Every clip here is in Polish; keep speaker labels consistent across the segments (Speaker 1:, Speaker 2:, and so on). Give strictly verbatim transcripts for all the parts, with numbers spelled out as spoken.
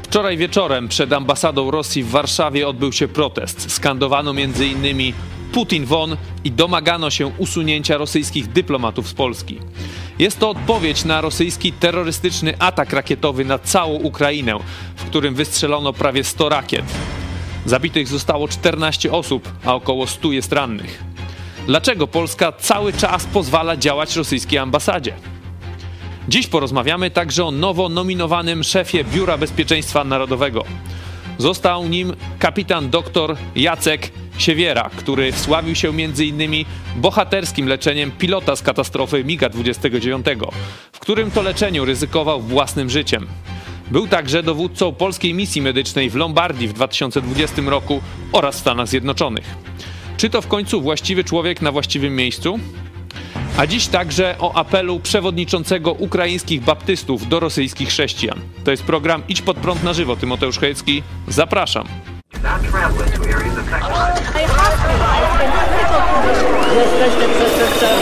Speaker 1: Wczoraj wieczorem przed ambasadą Rosji w Warszawie odbył się protest. Skandowano między innymi Putin won i domagano się usunięcia rosyjskich dyplomatów z Polski. Jest to odpowiedź na rosyjski terrorystyczny atak rakietowy na całą Ukrainę, w którym wystrzelono prawie sto rakiet. Zabitych zostało czternaście osób, a około stu jest rannych. Dlaczego Polska cały czas pozwala działać rosyjskiej ambasadzie? Dziś porozmawiamy także o nowo nominowanym szefie Biura Bezpieczeństwa Narodowego. Został nim kapitan dr Jacek Siewiera, który wsławił się między innymi bohaterskim leczeniem pilota z katastrofy miga dwudziestego dziewiątego, w którym to leczeniu ryzykował własnym życiem. Był także dowódcą polskiej misji medycznej w Lombardii w dwa tysiące dwudziestym roku oraz w Stanach Zjednoczonych. Czy to w końcu właściwy człowiek na właściwym miejscu? A dziś także o apelu przewodniczącego ukraińskich baptystów do rosyjskich chrześcijan. To jest program Idź pod prąd na żywo. Tymoteusz Chojecki. Zapraszam.
Speaker 2: Jesteście przestępcami.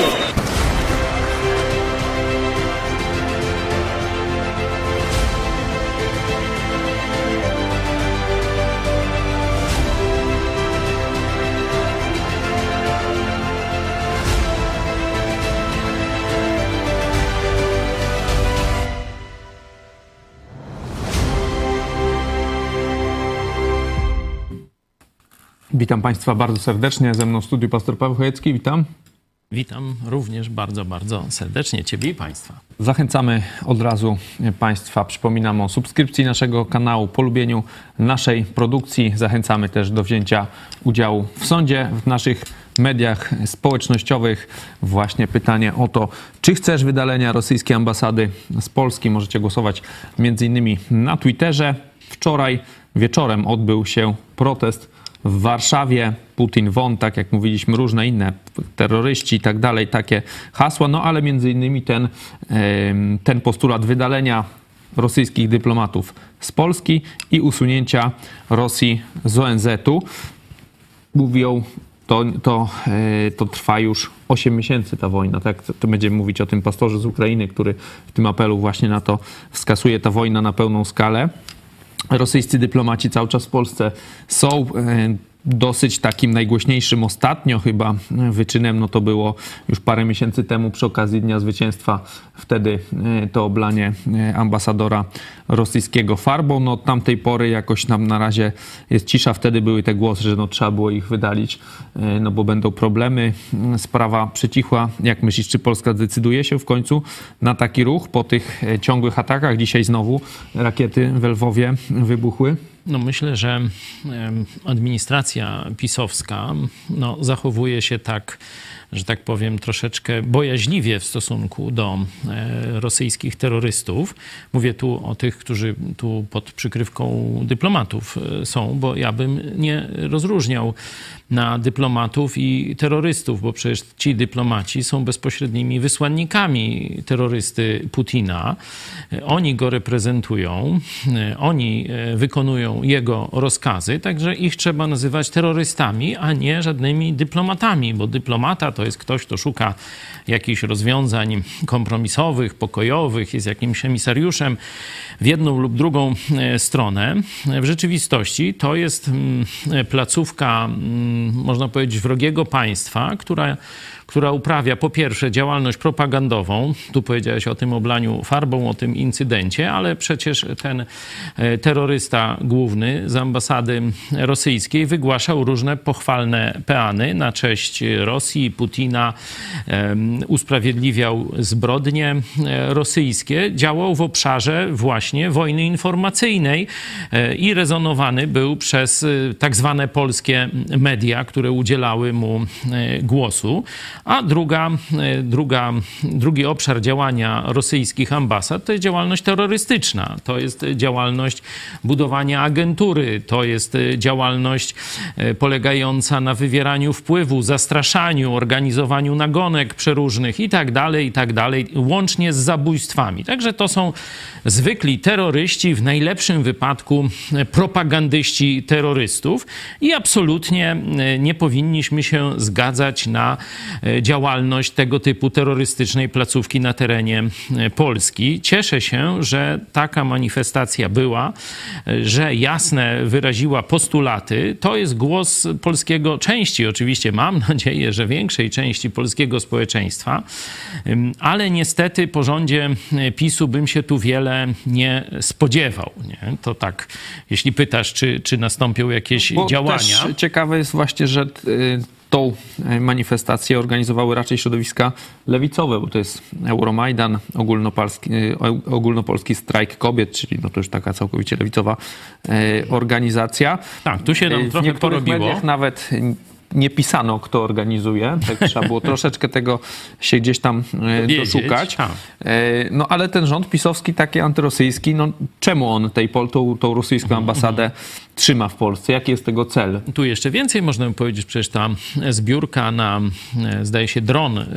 Speaker 3: Witam Państwa bardzo serdecznie. Ze mną w studiu pastor Paweł Chojecki. Witam.
Speaker 4: Witam również bardzo, bardzo serdecznie Ciebie i Państwa.
Speaker 3: Zachęcamy od razu Państwa, przypominam o subskrypcji naszego kanału, polubieniu naszej produkcji. Zachęcamy też do wzięcia udziału w sądzie w naszych mediach społecznościowych. Właśnie pytanie o to, czy chcesz wydalenia rosyjskiej ambasady z Polski. Możecie głosować między innymi na Twitterze. Wczoraj wieczorem odbył się protest w Warszawie. Putin won, tak jak mówiliśmy, różne inne terroryści i tak dalej, takie hasła, no ale między innymi ten, ten postulat wydalenia rosyjskich dyplomatów z Polski i usunięcia Rosji z O N Z u. Mówią, to, to, to trwa już osiem miesięcy ta wojna, tak? To będziemy mówić o tym pastorze z Ukrainy, który w tym apelu właśnie na to wskazuje, ta wojna na pełną skalę. Rosyjscy dyplomaci cały czas w Polsce są. Dosyć takim najgłośniejszym ostatnio chyba wyczynem, no to było już parę miesięcy temu przy okazji Dnia Zwycięstwa. Wtedy to oblanie ambasadora rosyjskiego farbą. No od tamtej pory jakoś nam na razie jest cisza. Wtedy były te głosy, że no trzeba było ich wydalić, no bo będą problemy. Sprawa przycichła. Jak myślisz, czy Polska decyduje się w końcu na taki ruch po tych ciągłych atakach? Dzisiaj znowu rakiety w Lwowie wybuchły.
Speaker 4: No myślę, że administracja pisowska no, zachowuje się tak, że tak powiem, troszeczkę bojaźliwie w stosunku do e, rosyjskich terrorystów. Mówię tu o tych, którzy tu pod przykrywką dyplomatów e, są, bo ja bym nie rozróżniał na dyplomatów i terrorystów, bo przecież ci dyplomaci są bezpośrednimi wysłannikami terrorysty Putina. E, oni go reprezentują, e, oni e, wykonują jego rozkazy, także ich trzeba nazywać terrorystami, a nie żadnymi dyplomatami, bo dyplomata to jest ktoś, kto szuka jakichś rozwiązań kompromisowych, pokojowych, jest jakimś emisariuszem w jedną lub drugą stronę. W rzeczywistości to jest placówka, można powiedzieć, wrogiego państwa, która która uprawia po pierwsze działalność propagandową. Tu powiedziałeś o tym oblaniu farbą, o tym incydencie, ale przecież ten terrorysta główny z ambasady rosyjskiej wygłaszał różne pochwalne peany na cześć Rosji, Putina, usprawiedliwiał zbrodnie rosyjskie, działał w obszarze właśnie wojny informacyjnej i rezonowany był przez tak zwane polskie media, które udzielały mu głosu. A druga, druga, drugi obszar działania rosyjskich ambasad to jest działalność terrorystyczna. To jest działalność budowania agentury. To jest działalność polegająca na wywieraniu wpływu, zastraszaniu, organizowaniu nagonek przeróżnych i tak dalej, i tak dalej, łącznie z zabójstwami. Także to są zwykli terroryści, w najlepszym wypadku propagandyści terrorystów i absolutnie nie powinniśmy się zgadzać na działalność tego typu terrorystycznej placówki na terenie Polski. Cieszę się, że taka manifestacja była, że jasne wyraziła postulaty. To jest głos polskiego, części oczywiście, mam nadzieję, że większej części polskiego społeczeństwa, ale niestety po rządzie PiSu bym się tu wiele nie spodziewał. Nie? To tak, jeśli pytasz, czy, czy nastąpią jakieś
Speaker 3: Bo
Speaker 4: działania.
Speaker 3: Też ciekawe jest właśnie, że tą manifestację organizowały raczej środowiska lewicowe, bo to jest Euromajdan, ogólnopolski, ogólnopolski strajk kobiet, czyli no to już taka całkowicie lewicowa organizacja.
Speaker 4: Tak, tu się nam
Speaker 3: w
Speaker 4: trochę
Speaker 3: niektórych
Speaker 4: porobiło.
Speaker 3: mediach nawet nie pisano, kto organizuje. Tak trzeba było troszeczkę tego się gdzieś tam
Speaker 4: Wiedzieć,
Speaker 3: doszukać.
Speaker 4: tak.
Speaker 3: No ale ten rząd pisowski, taki antyrosyjski, no czemu on tej, tą, tą rosyjską ambasadę trzyma w Polsce? Jaki jest tego cel?
Speaker 4: Tu jeszcze więcej można by powiedzieć, przecież ta zbiórka na, zdaje się, dron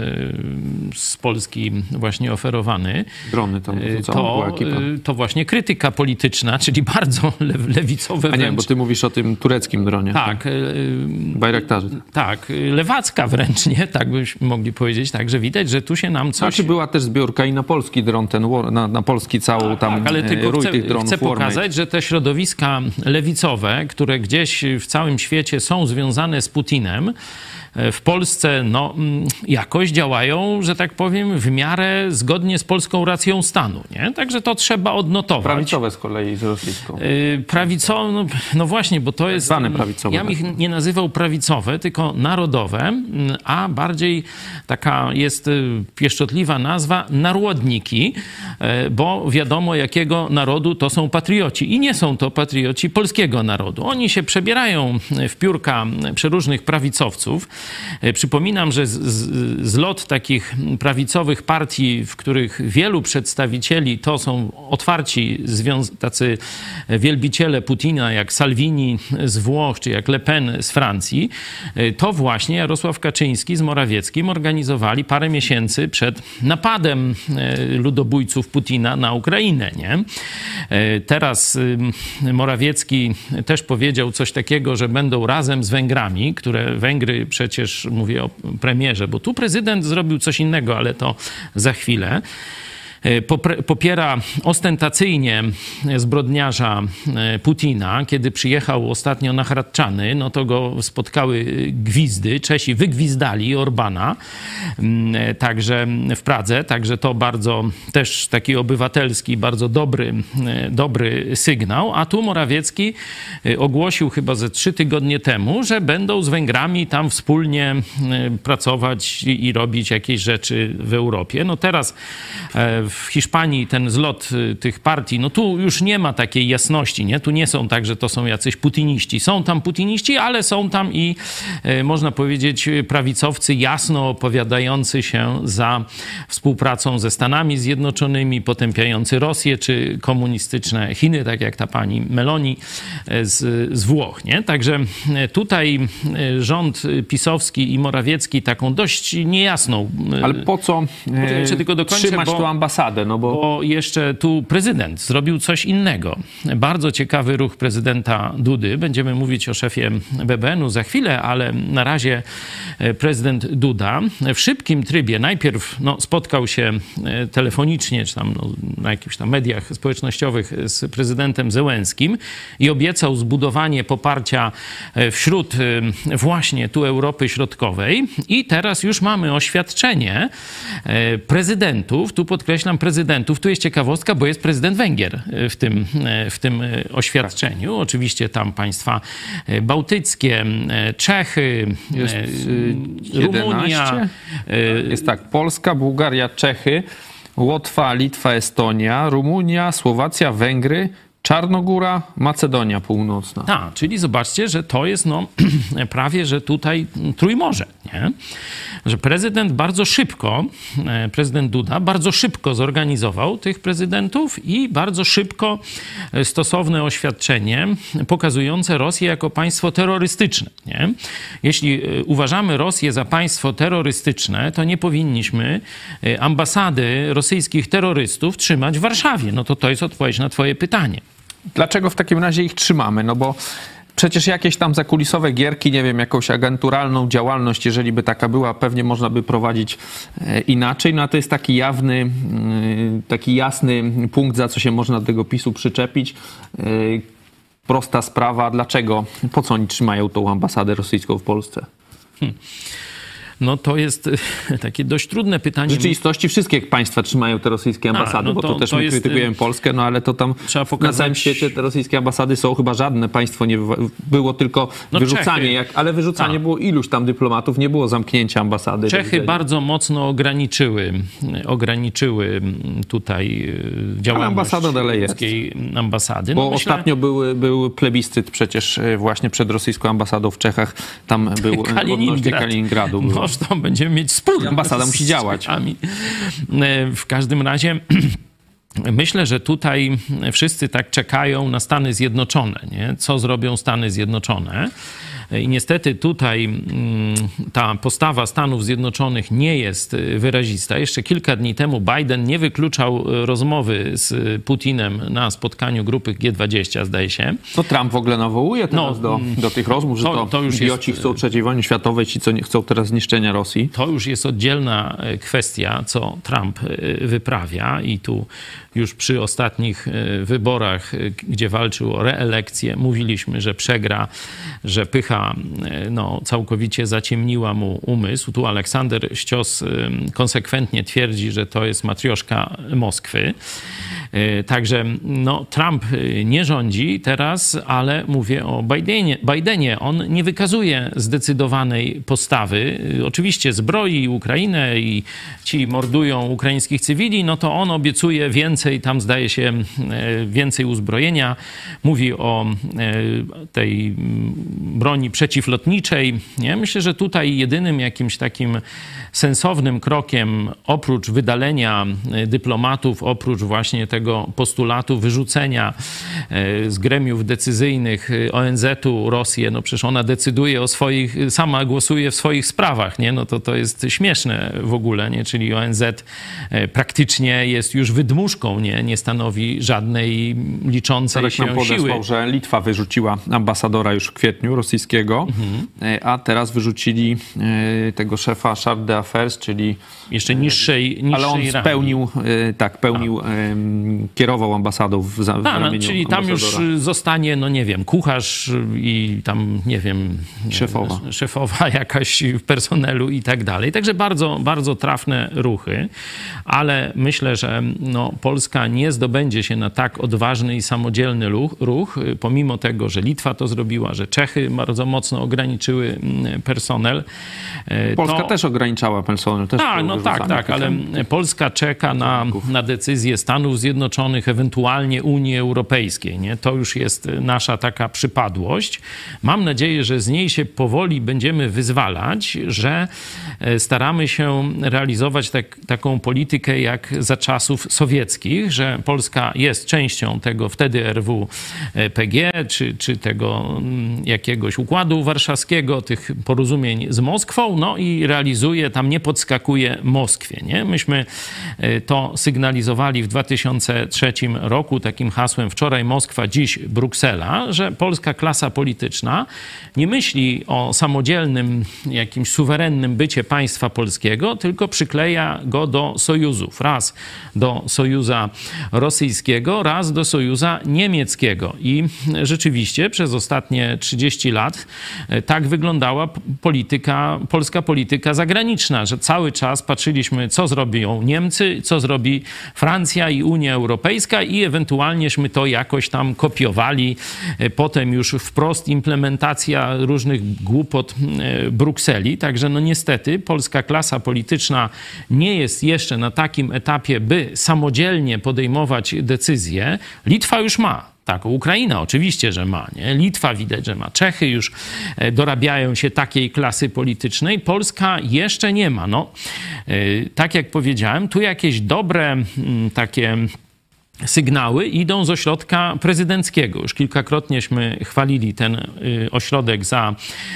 Speaker 4: z Polski właśnie oferowany.
Speaker 3: Drony tam to,
Speaker 4: to, to właśnie krytyka polityczna, czyli bardzo lewicowe
Speaker 3: A
Speaker 4: wręcz.
Speaker 3: nie, bo ty mówisz o tym tureckim dronie.
Speaker 4: Tak.
Speaker 3: Bajraktarze.
Speaker 4: Tak, lewacka wręcz, nie? Tak byśmy mogli powiedzieć, tak, że widać, że tu się nam coś...
Speaker 3: Znaczy była też zbiórka i na polski dron, ten, na, na polski całą
Speaker 4: tak,
Speaker 3: tam
Speaker 4: tak, ale tylko
Speaker 3: rój
Speaker 4: chcę,
Speaker 3: tych dronów.
Speaker 4: chcę pokazać,
Speaker 3: Warmate.
Speaker 4: że te środowiska lewicowe, które gdzieś w całym świecie są związane z Putinem, w Polsce no, jakoś działają, że tak powiem, w miarę zgodnie z polską racją stanu. Nie? Także to trzeba odnotować.
Speaker 3: Prawicowe z kolei z rosyjską.
Speaker 4: Yy, prawicowe, no, no właśnie, bo to jest...
Speaker 3: Zwane prawicowe.
Speaker 4: Ja bym ich nie nazywał prawicowe, tylko narodowe, a bardziej taka jest pieszczotliwa nazwa narodniki, bo wiadomo jakiego narodu to są patrioci. I nie są to patrioci polskiego narodu. Oni się przebierają w piórka przeróżnych prawicowców. Przypominam, że z, z, zlot takich prawicowych partii, w których wielu przedstawicieli to są otwarci związ- tacy wielbiciele Putina, jak Salvini z Włoch, czy jak Le Pen z Francji, to właśnie Jarosław Kaczyński z Morawieckim organizowali parę miesięcy przed napadem ludobójców Putina na Ukrainę. Nie? Teraz Morawiecki też powiedział coś takiego, że będą razem z Węgrami, które Węgry przecież, mówię o premierze, bo tu prezydent zrobił coś innego, ale to za chwilę. Popiera ostentacyjnie zbrodniarza Putina. Kiedy przyjechał ostatnio na Hradczany, no to go spotkały gwizdy. Czesi wygwizdali Orbana, także w Pradze. Także to bardzo też taki obywatelski, bardzo dobry, dobry sygnał. A tu Morawiecki ogłosił chyba ze trzy tygodnie temu, że będą z Węgrami tam wspólnie pracować i robić jakieś rzeczy w Europie. No teraz w Hiszpanii ten zlot tych partii, no tu już nie ma takiej jasności, nie? Tu nie są tak, że to są jacyś putiniści. Są tam putiniści, ale są tam i e, można powiedzieć prawicowcy jasno opowiadający się za współpracą ze Stanami Zjednoczonymi, potępiający Rosję czy komunistyczne Chiny, tak jak ta pani Meloni z, z Włoch, nie? Także tutaj rząd pisowski i Morawiecki taką dość niejasną...
Speaker 3: Ale po co e,
Speaker 4: tylko dokończę,
Speaker 3: trzymać
Speaker 4: bo...
Speaker 3: tą ambasadę? No bo...
Speaker 4: bo jeszcze tu prezydent zrobił coś innego. Bardzo ciekawy ruch prezydenta Dudy. Będziemy mówić o szefie B B N-u za chwilę, ale na razie prezydent Duda w szybkim trybie najpierw no, spotkał się telefonicznie, czy tam no, na jakichś tam mediach społecznościowych z prezydentem Zełenskim i obiecał zbudowanie poparcia wśród właśnie tu Europy Środkowej. I teraz już mamy oświadczenie prezydentów, tu podkreślam prezydentów, tu jest ciekawostka, bo jest prezydent Węgier w tym, w tym oświadczeniu. Tak. Oczywiście tam państwa bałtyckie, Czechy,
Speaker 3: jest
Speaker 4: Rumunia.
Speaker 3: Jest tak, Polska, Bułgaria, Czechy, Łotwa, Litwa, Estonia, Rumunia, Słowacja, Węgry, Czarnogóra, Macedonia Północna.
Speaker 4: Tak, czyli zobaczcie, że to jest no, prawie, że tutaj Trójmorze, nie? Że prezydent bardzo szybko, prezydent Duda bardzo szybko zorganizował tych prezydentów i bardzo szybko stosowne oświadczenie pokazujące Rosję jako państwo terrorystyczne, nie? Jeśli uważamy Rosję za państwo terrorystyczne, to nie powinniśmy ambasady rosyjskich terrorystów trzymać w Warszawie. No to to jest odpowiedź na twoje pytanie.
Speaker 3: Dlaczego w takim razie ich trzymamy? No bo przecież jakieś tam zakulisowe gierki, nie wiem, jakąś agenturalną działalność, jeżeli by taka była, pewnie można by prowadzić inaczej. No a to jest taki jawny, taki jasny punkt, za co się można do tego PiSu przyczepić. Prosta sprawa. Dlaczego? Po co oni trzymają tą ambasadę rosyjską w Polsce?
Speaker 4: Hmm. No to jest takie dość trudne pytanie.
Speaker 3: W rzeczywistości wszystkie państwa trzymają te rosyjskie ambasady, A, no to, bo to też to my jest, krytykujemy Polskę, no ale to tam pokazać... na całym świecie te rosyjskie ambasady są, chyba żadne państwo nie było, tylko no wyrzucanie, jak, ale wyrzucanie A. było iluś tam dyplomatów, nie było zamknięcia ambasady.
Speaker 4: Czechy bardzo mocno ograniczyły, ograniczyły tutaj działalność rosyjskiej ambasady. No
Speaker 3: bo myślę... ostatnio były, był plebiscyt przecież właśnie przed rosyjską ambasadą w Czechach, tam był odnośnie Kaliningradu. Było.
Speaker 4: To będziemy mieć spór.
Speaker 3: Ambasada musi działać.
Speaker 4: W każdym razie myślę, że tutaj wszyscy tak czekają na Stany Zjednoczone, nie? Co zrobią Stany Zjednoczone. I niestety tutaj ta postawa Stanów Zjednoczonych nie jest wyrazista. Jeszcze kilka dni temu Biden nie wykluczał rozmowy z Putinem na spotkaniu grupy G dwadzieścia, zdaje się.
Speaker 3: To Trump w ogóle nawołuje teraz no, do, do tych rozmów, że to, to już idioci jest, chcą trzeciej wojny światowej, ci, co nie chcą teraz zniszczenia Rosji.
Speaker 4: To już jest oddzielna kwestia, co Trump wyprawia i tu już przy ostatnich wyborach, gdzie walczył o reelekcję, mówiliśmy, że przegra, że pycha no, całkowicie zaciemniła mu umysł. Tu Aleksander Ścios konsekwentnie twierdzi, że to jest matrioszka Moskwy. Także no, Trump nie rządzi teraz, ale mówię o Bidenie. Bidenie. On nie wykazuje zdecydowanej postawy. Oczywiście zbroi Ukrainę i ci mordują ukraińskich cywili, no to on obiecuje więcej, tam zdaje się więcej uzbrojenia. Mówi o tej broni przeciwlotniczej. Nie? Myślę, że tutaj jedynym jakimś takim sensownym krokiem oprócz wydalenia dyplomatów, oprócz właśnie tego postulatu wyrzucenia z gremiów decyzyjnych O N Z-u Rosję, no przecież ona decyduje o swoich, sama głosuje w swoich sprawach, nie? No to to jest śmieszne w ogóle, nie? Czyli O N Z praktycznie jest już wydmuszką, nie? Nie stanowi żadnej liczącej Tarek się nam podesłał, siły.
Speaker 3: Że Litwa wyrzuciła ambasadora już w kwietniu rosyjskiego, mhm. a teraz wyrzucili tego szefa Charge d'Affaires, czyli
Speaker 4: jeszcze niższej, niższej
Speaker 3: ale on spełnił, tak, pełnił, a. kierował ambasadą w, w
Speaker 4: A, no, czyli tam już zostanie, no nie wiem, kucharz i tam, nie wiem,
Speaker 3: szefowa,
Speaker 4: nie, szefowa jakaś w personelu i tak dalej. Także bardzo, bardzo trafne ruchy, ale myślę, że no, Polska nie zdobędzie się na tak odważny i samodzielny ruch, ruch, pomimo tego, że Litwa to zrobiła, że Czechy bardzo mocno ograniczyły personel.
Speaker 3: Polska
Speaker 4: to...
Speaker 3: też ograniczała personel. Też
Speaker 4: A, no tak, tak, ale Polska czeka na, na decyzję Stanów Zjednoczonych, ewentualnie Unii Europejskiej. Nie? To już jest nasza taka przypadłość. Mam nadzieję, że z niej się powoli będziemy wyzwalać, że staramy się realizować tak, taką politykę jak za czasów sowieckich, że Polska jest częścią tego wtedy R W P G, czy, czy tego jakiegoś układu warszawskiego, tych porozumień z Moskwą, no i realizuje, tam nie podskakuje Moskwie. Nie? Myśmy to sygnalizowali w dwa tysiące trzecim roku takim hasłem wczoraj Moskwa, dziś Bruksela, że polska klasa polityczna nie myśli o samodzielnym, jakimś suwerennym bycie państwa polskiego, tylko przykleja go do sojuzów. Raz do sojuza rosyjskiego, raz do sojuza niemieckiego. I rzeczywiście przez ostatnie trzydzieści lat tak wyglądała polityka, polska polityka zagraniczna, że cały czas patrzyliśmy, co zrobią Niemcy, co zrobi Francja i Unia Europejska i ewentualnieśmy to jakoś tam kopiowali. Potem już wprost implementacja różnych głupot Brukseli. Także no niestety polska klasa polityczna nie jest jeszcze na takim etapie, by samodzielnie podejmować decyzje. Litwa już ma. Tak, Ukraina oczywiście, że ma, nie? Litwa widać, że ma. Czechy już dorabiają się takiej klasy politycznej. Polska jeszcze nie ma. No, tak jak powiedziałem, tu jakieś dobre takie sygnały idą z ośrodka prezydenckiego. Już kilkakrotnieśmy chwalili ten y, ośrodek za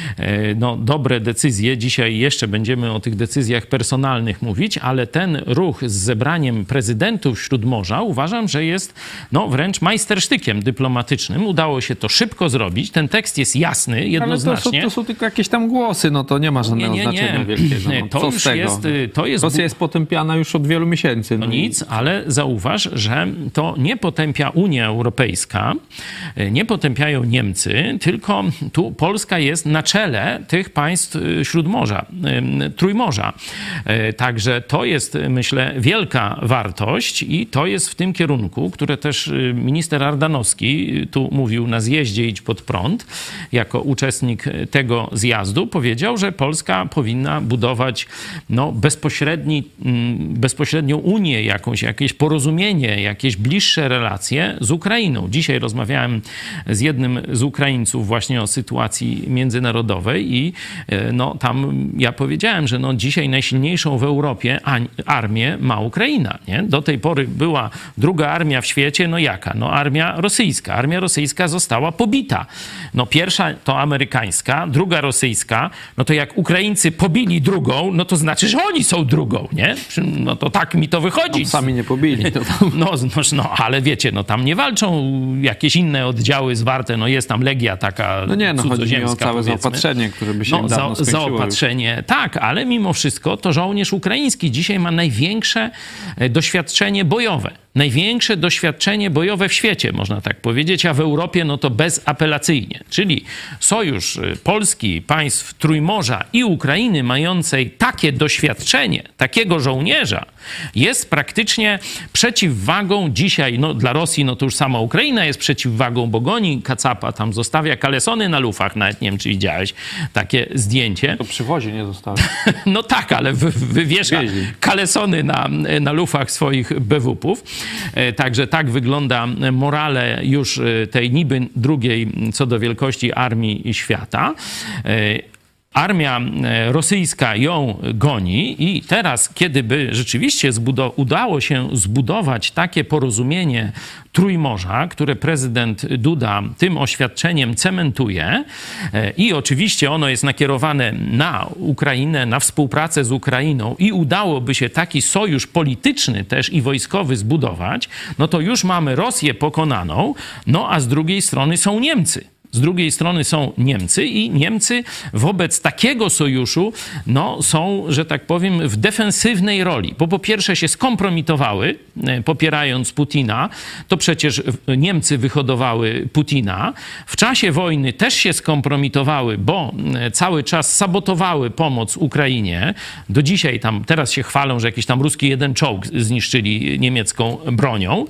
Speaker 4: y, no, dobre decyzje. Dzisiaj jeszcze będziemy o tych decyzjach personalnych mówić, ale ten ruch z zebraniem prezydentów Śródmorza uważam, że jest no, wręcz majstersztykiem dyplomatycznym. Udało się to szybko zrobić. Ten tekst jest jasny, jednoznacznie.
Speaker 3: Ale to są, to są tylko jakieś tam głosy, no to nie ma żadnego
Speaker 4: nie, nie, nie.
Speaker 3: znaczenia wielkiego. No,
Speaker 4: to
Speaker 3: co
Speaker 4: już
Speaker 3: z tego?
Speaker 4: jest... To jest...
Speaker 3: Rosja jest potępiana już od wielu miesięcy.
Speaker 4: No
Speaker 3: no
Speaker 4: nic,
Speaker 3: i...
Speaker 4: ale zauważ, że to nie potępia Unia Europejska, nie potępiają Niemcy, tylko tu Polska jest na czele tych państw Śródmorza, Trójmorza. Także to jest, myślę, wielka wartość i to jest w tym kierunku, które też minister Ardanowski tu mówił na zjeździe Idź Pod Prąd, jako uczestnik tego zjazdu, powiedział, że Polska powinna budować no, bezpośredni, bezpośrednią Unię jakąś, jakieś porozumienie, jakieś bliższe relacje z Ukrainą. Dzisiaj rozmawiałem z jednym z Ukraińców właśnie o sytuacji międzynarodowej i no, tam ja powiedziałem, że no, dzisiaj najsilniejszą w Europie armię ma Ukraina. Nie? Do tej pory była druga armia w świecie, no jaka? No armia rosyjska. Armia rosyjska została pobita. No pierwsza to amerykańska, druga rosyjska. No to jak Ukraińcy pobili drugą, no to znaczy, że oni są drugą, nie? No to tak mi to wychodzi.
Speaker 3: No, sami nie pobili. To tam...
Speaker 4: no, no, no, ale wiecie, no tam nie walczą jakieś inne oddziały zwarte, no jest tam legia taka
Speaker 3: no nie, no chodzi mi o całe
Speaker 4: powiedzmy.
Speaker 3: zaopatrzenie, które by się
Speaker 4: no,
Speaker 3: dawno
Speaker 4: za, zaopatrzenie, już. Tak, ale mimo wszystko to żołnierz ukraiński dzisiaj ma największe doświadczenie bojowe. Największe doświadczenie bojowe w świecie, można tak powiedzieć, a w Europie no to bezapelacyjnie. Czyli sojusz Polski, państw Trójmorza i Ukrainy mającej takie doświadczenie, takiego żołnierza, jest praktycznie przeciwwagą dzisiaj, no dla Rosji, no to już sama Ukraina jest przeciwwagą, bo goni Kacapa, tam zostawia kalesony na lufach, nawet nie wiem, czy widziałeś takie zdjęcie.
Speaker 3: To przywozi nie zostawia.
Speaker 4: No tak, ale wy, wywiesza Wieźli. kalesony na, na lufach swoich be wu pów. Także tak wygląda morale już tej niby drugiej co do wielkości armii świata. Armia rosyjska ją goni i teraz, kiedy by rzeczywiście udało się zbudować takie porozumienie Trójmorza, które prezydent Duda tym oświadczeniem cementuje i oczywiście ono jest nakierowane na Ukrainę, na współpracę z Ukrainą i udałoby się taki sojusz polityczny też i wojskowy zbudować, no to już mamy Rosję pokonaną, no a z drugiej strony są Niemcy. Z drugiej strony są Niemcy i Niemcy wobec takiego sojuszu no, są, że tak powiem, w defensywnej roli. Bo po pierwsze się skompromitowały, popierając Putina. To przecież Niemcy wyhodowały Putina. W czasie wojny też się skompromitowały, bo cały czas sabotowały pomoc Ukrainie. Do dzisiaj tam, teraz się chwalą, że jakiś tam ruski jeden czołg zniszczyli niemiecką bronią.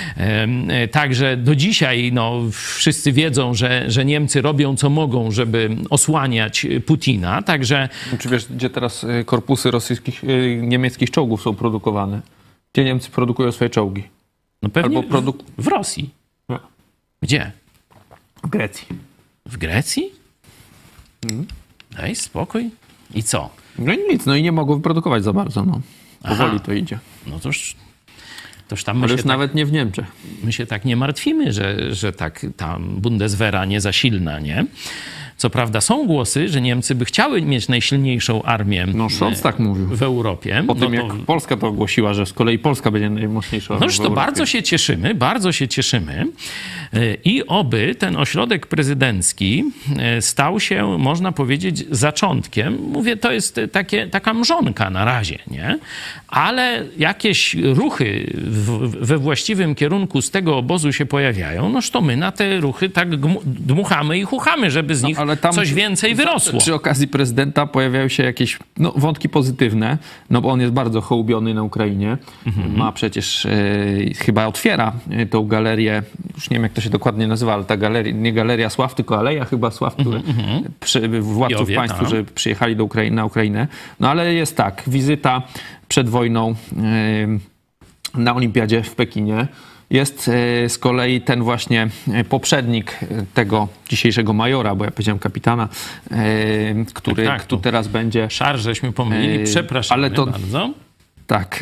Speaker 4: Także do dzisiaj no, wszyscy wiedzą, że że Niemcy robią co mogą, żeby osłaniać Putina, także...
Speaker 3: Czy wiesz, gdzie teraz korpusy rosyjskich, niemieckich czołgów są produkowane? Gdzie Niemcy produkują swoje czołgi?
Speaker 4: No pewnie
Speaker 3: Albo produk...
Speaker 4: w, w Rosji.
Speaker 3: No.
Speaker 4: Gdzie?
Speaker 3: W Grecji.
Speaker 4: W Grecji?
Speaker 3: Mhm.
Speaker 4: Daj spokój. I co?
Speaker 3: No i nic, no i nie mogą wyprodukować za bardzo, no. Powoli Aha. to idzie.
Speaker 4: No toż... Toż tam
Speaker 3: Ale już
Speaker 4: tak,
Speaker 3: nawet nie w Niemczech.
Speaker 4: My się tak nie martwimy, że, że tak tam Bundeswehra nie za silna, nie? Co prawda są głosy, że Niemcy by chciały mieć najsilniejszą armię
Speaker 3: no, Scholz tak mówił.
Speaker 4: w Europie.
Speaker 3: Po tym,
Speaker 4: no
Speaker 3: jak
Speaker 4: to...
Speaker 3: Polska to ogłosiła, że z kolei Polska będzie najmocniejszą armią
Speaker 4: Noż to bardzo się cieszymy, bardzo się cieszymy. I oby ten ośrodek prezydencki stał się, można powiedzieć, zaczątkiem. Mówię, to jest takie, taka mrzonka na razie, nie? Ale jakieś ruchy w, we właściwym kierunku z tego obozu się pojawiają, noż to my na te ruchy tak dmuchamy i chuchamy, żeby z nich no, ale tam coś więcej wyrosło.
Speaker 3: Przy okazji prezydenta pojawiają się jakieś no, wątki pozytywne, no bo on jest bardzo hołubiony na Ukrainie. Mhm. Ma przecież, e, chyba otwiera tą galerię, już nie wiem jak to się dokładnie nazywa, ale ta galeria, nie Galeria Sław, tylko Aleja chyba Sław, które, mhm. przy, władców Jowie, państw, którzy przyjechali do Ukrainy, na Ukrainę. No ale jest tak, wizyta przed wojną e, na Olimpiadzie w Pekinie. jest z kolei ten właśnie poprzednik tego dzisiejszego majora, bo ja powiedziałem kapitana, który
Speaker 4: tak, tak,
Speaker 3: tu teraz będzie...
Speaker 4: Szar, żeśmy pomylili, przepraszamy
Speaker 3: ale to,
Speaker 4: bardzo.
Speaker 3: Tak,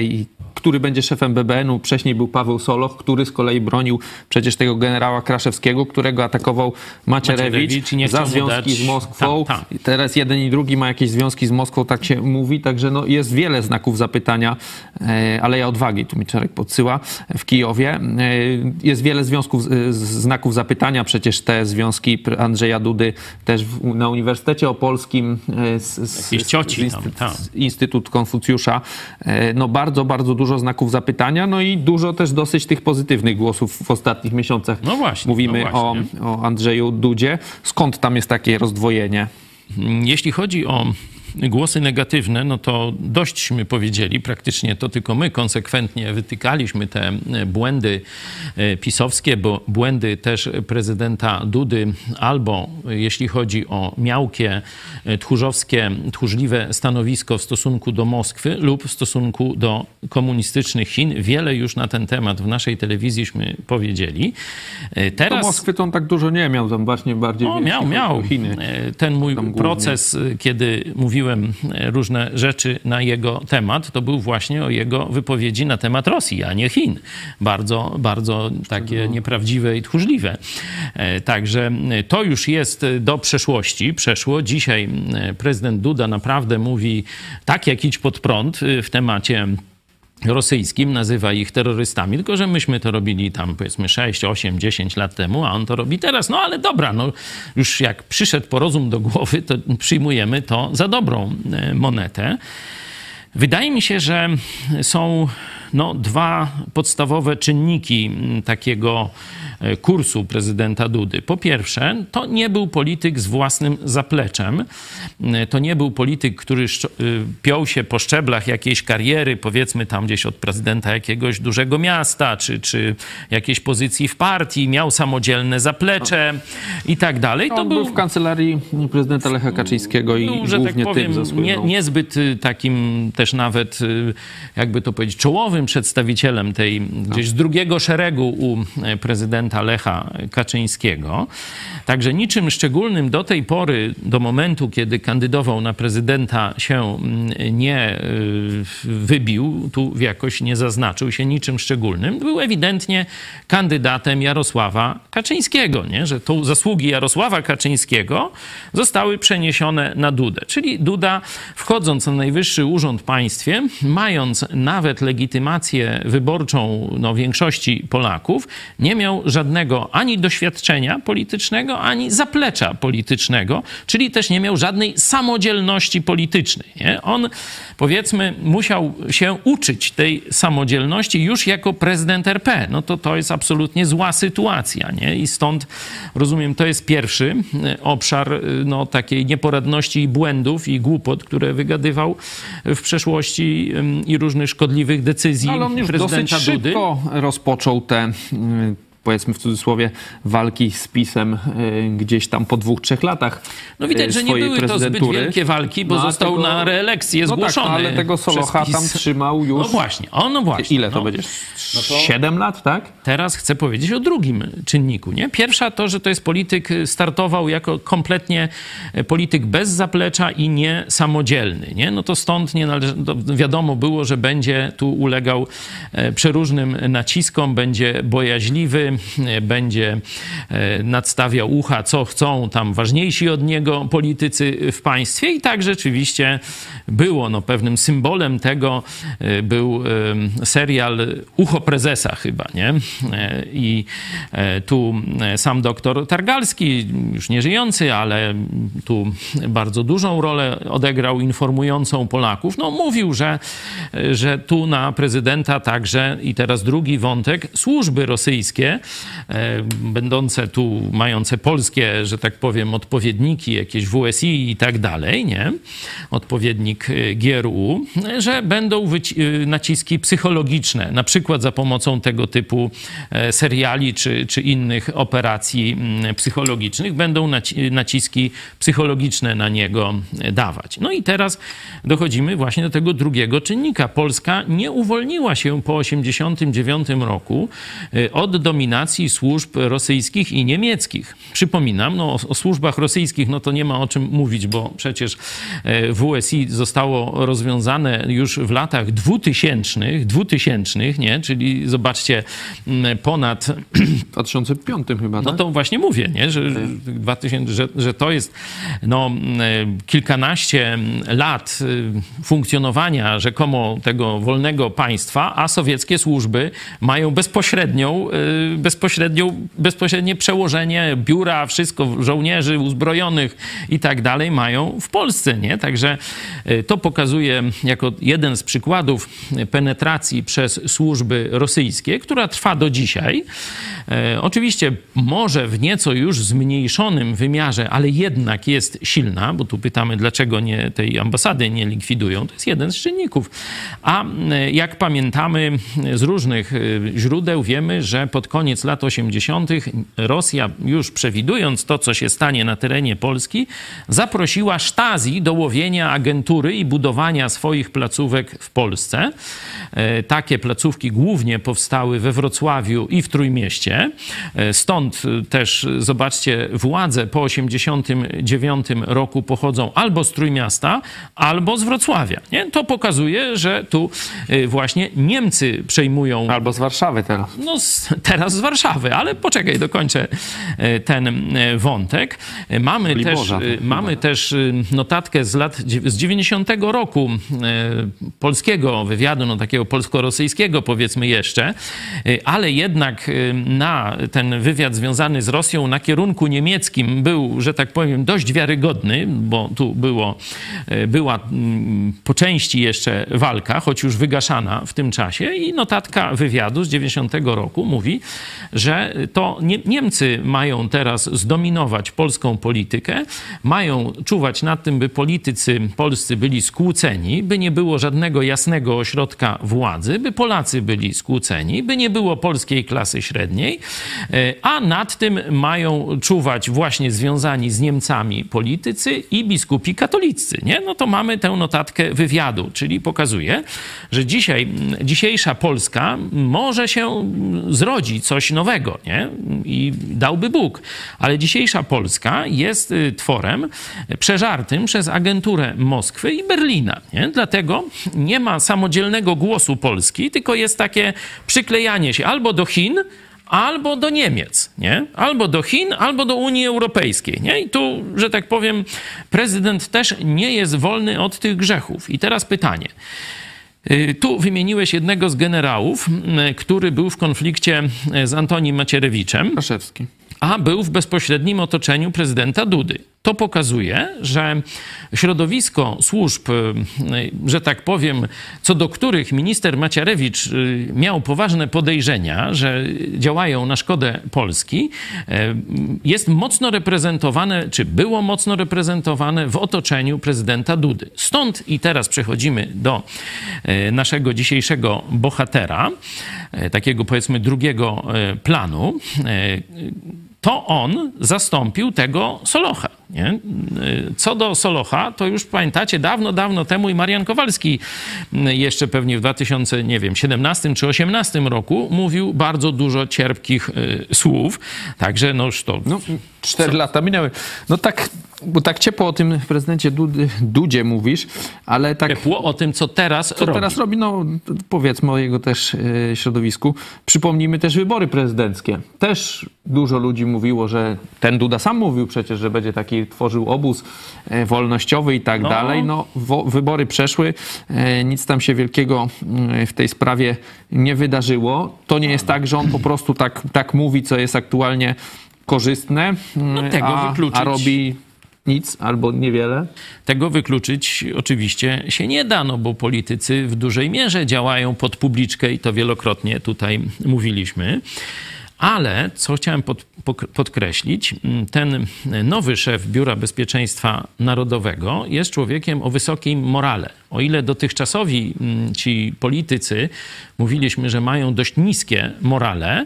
Speaker 3: który będzie szefem B B N-u. Wcześniej był Paweł Soloch, który z kolei bronił przecież tego generała Kraszewskiego, którego atakował Macierewicz,
Speaker 4: Macierewicz
Speaker 3: za związki
Speaker 4: dać...
Speaker 3: z Moskwą.
Speaker 4: Ta, ta.
Speaker 3: Teraz jeden i drugi ma jakieś związki z Moskwą, tak się mówi. Także no, jest wiele znaków zapytania. Aleja Odwagi, tu mi Czarek podsyła, w Kijowie. Jest wiele związków, znaków zapytania. Przecież te związki Andrzeja Dudy też w, na Uniwersytecie Opolskim z, z,
Speaker 4: cioci
Speaker 3: z
Speaker 4: tam, tam.
Speaker 3: Instytut Konfucjusza. No bardzo, bardzo dużo znaków zapytania, no i dużo też dosyć tych pozytywnych głosów w ostatnich miesiącach.
Speaker 4: No właśnie.
Speaker 3: Mówimy
Speaker 4: no właśnie.
Speaker 3: o, o Andrzeju Dudzie. Skąd tam jest takie rozdwojenie?
Speaker 4: Jeśli chodzi o głosy negatywne, no to dośćśmy powiedzieli, praktycznie to tylko my konsekwentnie wytykaliśmy te błędy pisowskie, bo błędy też prezydenta Dudy, albo jeśli chodzi o miałkie, tchórzowskie, tchórzliwe stanowisko w stosunku do Moskwy lub w stosunku do komunistycznych Chin. Wiele już na ten temat w naszej telewizjiśmy powiedzieli. Teraz...
Speaker 3: Do Moskwy to on tak dużo nie miał, tam właśnie bardziej...
Speaker 4: No, miał, miał.
Speaker 3: Chiny.
Speaker 4: Ten mój proces, kiedy mówiłem różne rzeczy na jego temat, to był właśnie o jego wypowiedzi na temat Rosji, a nie Chin. Bardzo, bardzo takie nieprawdziwe i tchórzliwe. Także to już jest do przeszłości. Przeszło. Dzisiaj prezydent Duda naprawdę mówi tak jak idź pod prąd w temacie rosyjskim, nazywa ich terrorystami, tylko że myśmy to robili tam powiedzmy sześć, osiem, dziesięć lat temu, a on to robi teraz. No ale dobra, no już jak przyszedł po rozum do głowy, to przyjmujemy to za dobrą monetę. Wydaje mi się, że są no, dwa podstawowe czynniki takiego kursu prezydenta Dudy. Po pierwsze, to nie był polityk z własnym zapleczem. To nie był polityk, który piął się po szczeblach jakiejś kariery, powiedzmy tam gdzieś od prezydenta jakiegoś dużego miasta, czy, czy jakiejś pozycji w partii, miał samodzielne zaplecze i tak dalej. To
Speaker 3: On
Speaker 4: był
Speaker 3: w kancelarii prezydenta Lecha Kaczyńskiego i
Speaker 4: był, że
Speaker 3: głównie
Speaker 4: tak powiem,
Speaker 3: tym zasłynął.
Speaker 4: Nie, niezbyt takim też nawet, jakby to powiedzieć, czołowym przedstawicielem tej gdzieś z drugiego szeregu u prezydenta Lecha Kaczyńskiego. Także niczym szczególnym do tej pory, do momentu, kiedy kandydował na prezydenta, się nie wybił, tu jakoś nie zaznaczył się niczym szczególnym. Był ewidentnie kandydatem Jarosława Kaczyńskiego, nie? Że tu zasługi Jarosława Kaczyńskiego zostały przeniesione na Dudę. Czyli Duda, wchodząc na najwyższy urząd w państwie, mając nawet legitymację wyborczą no, większości Polaków, nie miał żadnego ani doświadczenia politycznego, ani zaplecza politycznego, czyli też nie miał żadnej samodzielności politycznej. Nie? On, powiedzmy, musiał się uczyć tej samodzielności już jako prezydent R P. No to to jest absolutnie zła sytuacja. Nie? I stąd, rozumiem, to jest pierwszy obszar no, takiej nieporadności i błędów i głupot, które wygadywał w przeszłości i różnych szkodliwych decyzji
Speaker 3: Ale on już
Speaker 4: prezydenta
Speaker 3: dosyć
Speaker 4: Dudy.
Speaker 3: szybko rozpoczął te, powiedzmy w cudzysłowie, walki z PiS-em gdzieś tam po dwóch, trzech latach.
Speaker 4: No widać, że nie były to zbyt wielkie walki, bo
Speaker 3: no,
Speaker 4: został
Speaker 3: tego,
Speaker 4: na reelekcję
Speaker 3: no
Speaker 4: zgłoszony.
Speaker 3: Tak, ale tego Solocha tam trzymał już.
Speaker 4: No właśnie, o, no właśnie.
Speaker 3: Ile to
Speaker 4: no.
Speaker 3: będzie? Siedem lat, tak?
Speaker 4: Teraz chcę powiedzieć o drugim czynniku. Nie? Pierwsza to, że to jest polityk, startował jako kompletnie polityk bez zaplecza i nie samodzielny. Nie? No to stąd nie należy, to wiadomo było, że będzie tu ulegał przeróżnym naciskom, będzie bojaźliwy, będzie nadstawiał ucha, co chcą tam ważniejsi od niego politycy w państwie i tak rzeczywiście było. No, pewnym symbolem tego był serial Ucho prezesa chyba, nie? I tu sam doktor Targalski, już nie żyjący, ale tu bardzo dużą rolę odegrał, informującą Polaków. No mówił, że, że tu na prezydenta także, i teraz drugi wątek, służby rosyjskie e, będące tu, mające polskie, że tak powiem, odpowiedniki, jakieś W S I i tak dalej, nie? Odpowiednik G R U, że będą wyci- naciski psychologiczne, na przykład za pomocą tego typu seriali czy, czy innych operacji psychologicznych, będą naci- naciski psychologiczne na niego dawać. No i teraz dochodzimy właśnie do tego drugiego czynnika. Polska nie uwolniła się po osiemdziesiątym dziewiątym roku od dominacji służb rosyjskich i niemieckich. Przypominam, no o, o służbach rosyjskich no to nie ma o czym mówić, bo przecież W S I zostało rozwiązane już w latach dwutysięcznych, dwutysięcznych, nie? Czyli zobaczcie, ponad...
Speaker 1: W dwa tysiące piątym chyba,
Speaker 4: No
Speaker 1: tak?
Speaker 4: to właśnie mówię, nie? Że, dwa tysiące, że, że to jest no, kilkanaście lat funkcjonowania rzekomo tego wolnego państwa, a sowieckie służby mają bezpośrednią, bezpośrednią, bezpośrednie przełożenie, biura, wszystko, żołnierzy uzbrojonych i tak dalej mają w Polsce, nie? Także to pokazuje jako jeden z przykładów penetracji przez służby rosyjskie, która trwa do dzisiaj. E, oczywiście może w nieco już zmniejszonym wymiarze, ale jednak jest silna, bo tu pytamy, dlaczego nie, tej ambasady nie likwidują. To jest jeden z czynników. A e, jak pamiętamy z różnych e, źródeł, wiemy, że pod koniec lat osiemdziesiątych Rosja, już przewidując to, co się stanie na terenie Polski, zaprosiła Stasi do łowienia agentury i budowania swoich placówek w Polsce. E, takie placówki głównie powstały we Wrocławiu i w Trójmieście. Stąd też, zobaczcie, władze po osiemdziesiątym dziewiątym roku pochodzą albo z Trójmiasta, albo z Wrocławia. Nie? To pokazuje, że tu właśnie Niemcy przejmują...
Speaker 1: Albo z Warszawy teraz.
Speaker 4: No z, teraz z Warszawy, ale poczekaj, dokończę ten wątek. Mamy, też,
Speaker 1: Boża,
Speaker 4: mamy też notatkę z lat z dziewięćdziesiątego roku polskiego wywiadu, no takiego polsko-rosyjskiego powiedzmy jeszcze, ale jednak na ten wywiad związany z Rosją na kierunku niemieckim był, że tak powiem, dość wiarygodny, bo tu było, była po części jeszcze walka, choć już wygaszana w tym czasie, i notatka wywiadu z dziewięćdziesiątego roku mówi, że to nie, Niemcy mają teraz zdominować polską politykę, mają czuwać nad tym, by politycy polscy byli skłóceni, by nie było żadnego jasnego ośrodka władzy, by Polacy byli skłóceni, by nie było polskiej klasy średniej, a nad tym mają czuwać właśnie związani z Niemcami politycy i biskupi katolicy, nie? No to mamy tę notatkę wywiadu, czyli pokazuje, że dzisiaj, dzisiejsza Polska może się zrodzi coś nowego, nie? I dałby Bóg. Ale dzisiejsza Polska jest tworem przeżartym przez agenturę Moskwy i Berlina, nie? Dlatego nie ma samodzielnego głosu Polski, tylko jest takie przyklejanie się albo do Chin, albo do Niemiec, nie? Albo do Chin, albo do Unii Europejskiej, nie? I tu, że tak powiem, prezydent też nie jest wolny od tych grzechów. I teraz pytanie. Tu wymieniłeś jednego z generałów, który był w konflikcie z Antonim Macierewiczem.
Speaker 1: Kraszewski.
Speaker 4: A był w bezpośrednim otoczeniu prezydenta Dudy. To pokazuje, że środowisko służb, że tak powiem, co do których minister Macierewicz miał poważne podejrzenia, że działają na szkodę Polski, jest mocno reprezentowane, czy było mocno reprezentowane w otoczeniu prezydenta Dudy. Stąd i teraz przechodzimy do naszego dzisiejszego bohatera, takiego powiedzmy drugiego planu. To on zastąpił tego Solocha. Nie? Co do Solocha, to już pamiętacie, dawno, dawno temu i Marian Kowalski jeszcze pewnie w dwa tysiące siedemnastym czy osiemnastym roku mówił bardzo dużo cierpkich y, słów. Także no już to...
Speaker 1: No, cztery lata minęły. No tak, bo tak ciepło o tym prezydencie Dudy, Dudzie mówisz, ale tak...
Speaker 4: Ciepło o tym, co teraz
Speaker 1: Co
Speaker 4: robi.
Speaker 1: teraz robi, no powiedzmy o jego też y, środowisku. Przypomnijmy też wybory prezydenckie. Też dużo ludzi mówiło, że ten Duda sam mówił przecież, że będzie taki, tworzył obóz y, wolnościowy i tak
Speaker 4: no.
Speaker 1: dalej. No wo, wybory przeszły, y, nic tam się wielkiego y, w tej sprawie nie wydarzyło. To nie jest tak, że on po prostu tak, tak mówi, co jest aktualnie korzystne, y,
Speaker 4: No tego
Speaker 1: a,
Speaker 4: wykluczyć.
Speaker 1: a robi nic albo niewiele.
Speaker 4: Tego wykluczyć oczywiście się nie da, no bo politycy w dużej mierze działają pod publiczkę i to wielokrotnie tutaj mówiliśmy. Ale, co chciałem pod, podkreślić, ten nowy szef Biura Bezpieczeństwa Narodowego jest człowiekiem o wysokiej morale. O ile dotychczasowi ci politycy mówiliśmy, że mają dość niskie morale,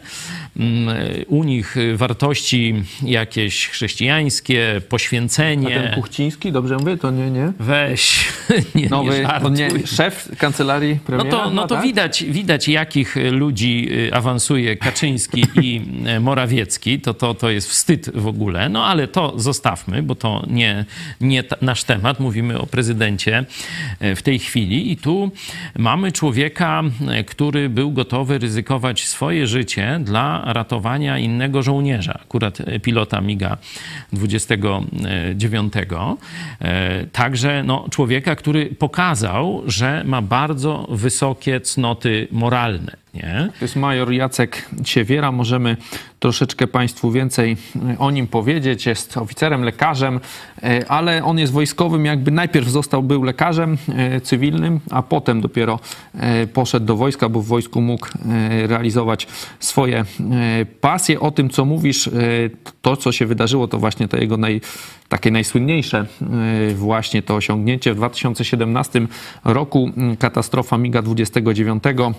Speaker 4: u nich wartości jakieś chrześcijańskie, poświęcenie.
Speaker 3: A ten Kuchciński, dobrze mówię? To nie, nie?
Speaker 4: Weź, nie,
Speaker 3: Nowy,
Speaker 4: nie
Speaker 3: on nie, szef kancelarii premiera?
Speaker 4: No to, no to
Speaker 3: tak?
Speaker 4: widać, widać, jakich ludzi awansuje Kaczyński i Morawiecki. To, to, to jest wstyd w ogóle. No ale to zostawmy, bo to nie, nie ta, nasz temat. Mówimy o prezydencie w tej chwili. I tu mamy człowieka, który był gotowy ryzykować swoje życie dla ratowania innego żołnierza, akurat pilota miga dwudziestego dziewiątego. Także no, człowieka, który pokazał, że ma bardzo wysokie cnoty moralne. Nie?
Speaker 3: To jest major Jacek Siewiera. Możemy troszeczkę Państwu więcej o nim powiedzieć. Jest oficerem, lekarzem, ale on jest wojskowym. Jakby najpierw został, był lekarzem cywilnym, a potem dopiero poszedł do wojska, bo w wojsku mógł realizować swoje pasje. O tym, co mówisz, to, co się wydarzyło, to właśnie to jego naj, takie najsłynniejsze właśnie to osiągnięcie. W dwa tysiące siedemnastym roku katastrofa miga dwudziestego dziewiątego.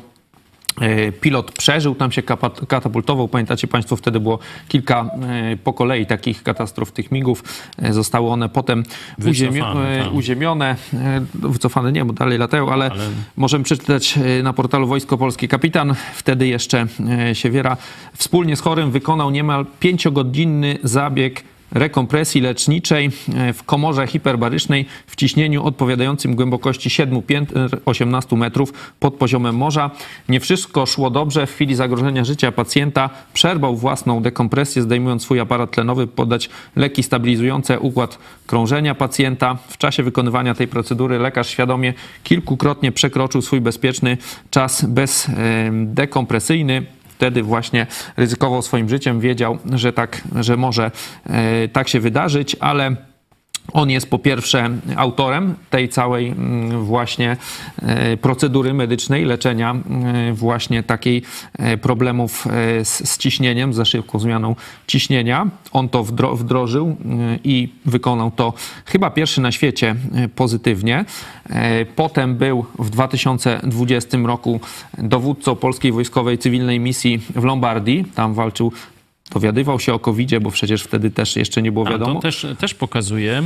Speaker 3: Pilot przeżył, tam się katapultował. Pamiętacie Państwo, wtedy było kilka po kolei takich katastrof tych migów. Zostały one potem wycofane, uziemione. Wycofane nie, bo dalej latają, ale, ale możemy przeczytać na portalu Wojsko Polskie. Kapitan, wtedy jeszcze Siewiera, wspólnie z chorym wykonał niemal pięciogodzinny zabieg rekompresji leczniczej w komorze hiperbarycznej w ciśnieniu odpowiadającym głębokości siedmiu pięter, osiemnastu metrów pod poziomem morza. Nie wszystko szło dobrze. W chwili zagrożenia życia pacjenta przerwał własną dekompresję, zdejmując swój aparat tlenowy, podać leki stabilizujące układ krążenia pacjenta. W czasie wykonywania tej procedury lekarz świadomie kilkukrotnie przekroczył swój bezpieczny czas bezdekompresyjny. Wtedy właśnie ryzykował swoim życiem, wiedział, że tak, że może e, tak się wydarzyć, ale on jest po pierwsze autorem tej całej właśnie procedury medycznej, leczenia właśnie takiej problemów z, z ciśnieniem, z za szybką zmianą ciśnienia. On to wdro, wdrożył i wykonał to chyba pierwszy na świecie pozytywnie. Potem był w dwa tysiące dwudziestym roku dowódcą polskiej wojskowej cywilnej misji w Lombardii. Tam walczył, dowiadywał się o kowidzie, bo przecież wtedy też jeszcze nie było wiadomo.
Speaker 4: A to też, też pokazuje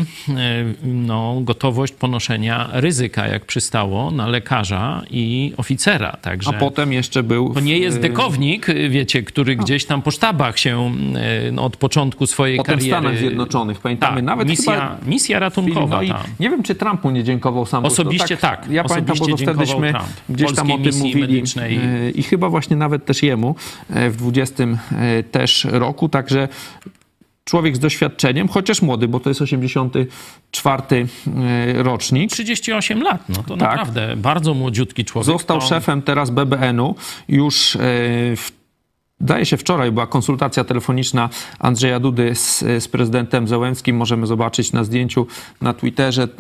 Speaker 4: no, gotowość ponoszenia ryzyka, jak przystało na lekarza i oficera. Także
Speaker 3: a potem jeszcze był...
Speaker 4: To nie jest dekownik, wiecie, który A. gdzieś tam po sztabach się no, od początku swojej
Speaker 3: potem
Speaker 4: kariery...
Speaker 3: w Stanach Zjednoczonych, pamiętamy.
Speaker 4: Tak,
Speaker 3: nawet
Speaker 4: misja,
Speaker 3: chyba
Speaker 4: misja ratunkowa.
Speaker 3: No i nie wiem, czy Trump mu nie dziękował sam.
Speaker 4: Osobiście
Speaker 3: tak.
Speaker 4: tak.
Speaker 3: Ja pamiętam, bo to wtedyśmy
Speaker 4: Trump.
Speaker 3: gdzieś tam o tym mówili. Medycznej. I chyba właśnie nawet też jemu w dwudziestym też roku, także człowiek z doświadczeniem, chociaż młody, bo to jest osiemdziesiąty czwarty rocznik.
Speaker 4: trzydzieści osiem lat, no to
Speaker 3: tak.
Speaker 4: Naprawdę bardzo młodziutki człowiek.
Speaker 3: Został
Speaker 4: to...
Speaker 3: szefem teraz B B N-u. Już w Daje się wczoraj, była konsultacja telefoniczna Andrzeja Dudy z, z prezydentem Zełenskim. Możemy zobaczyć na zdjęciu na Twitterze.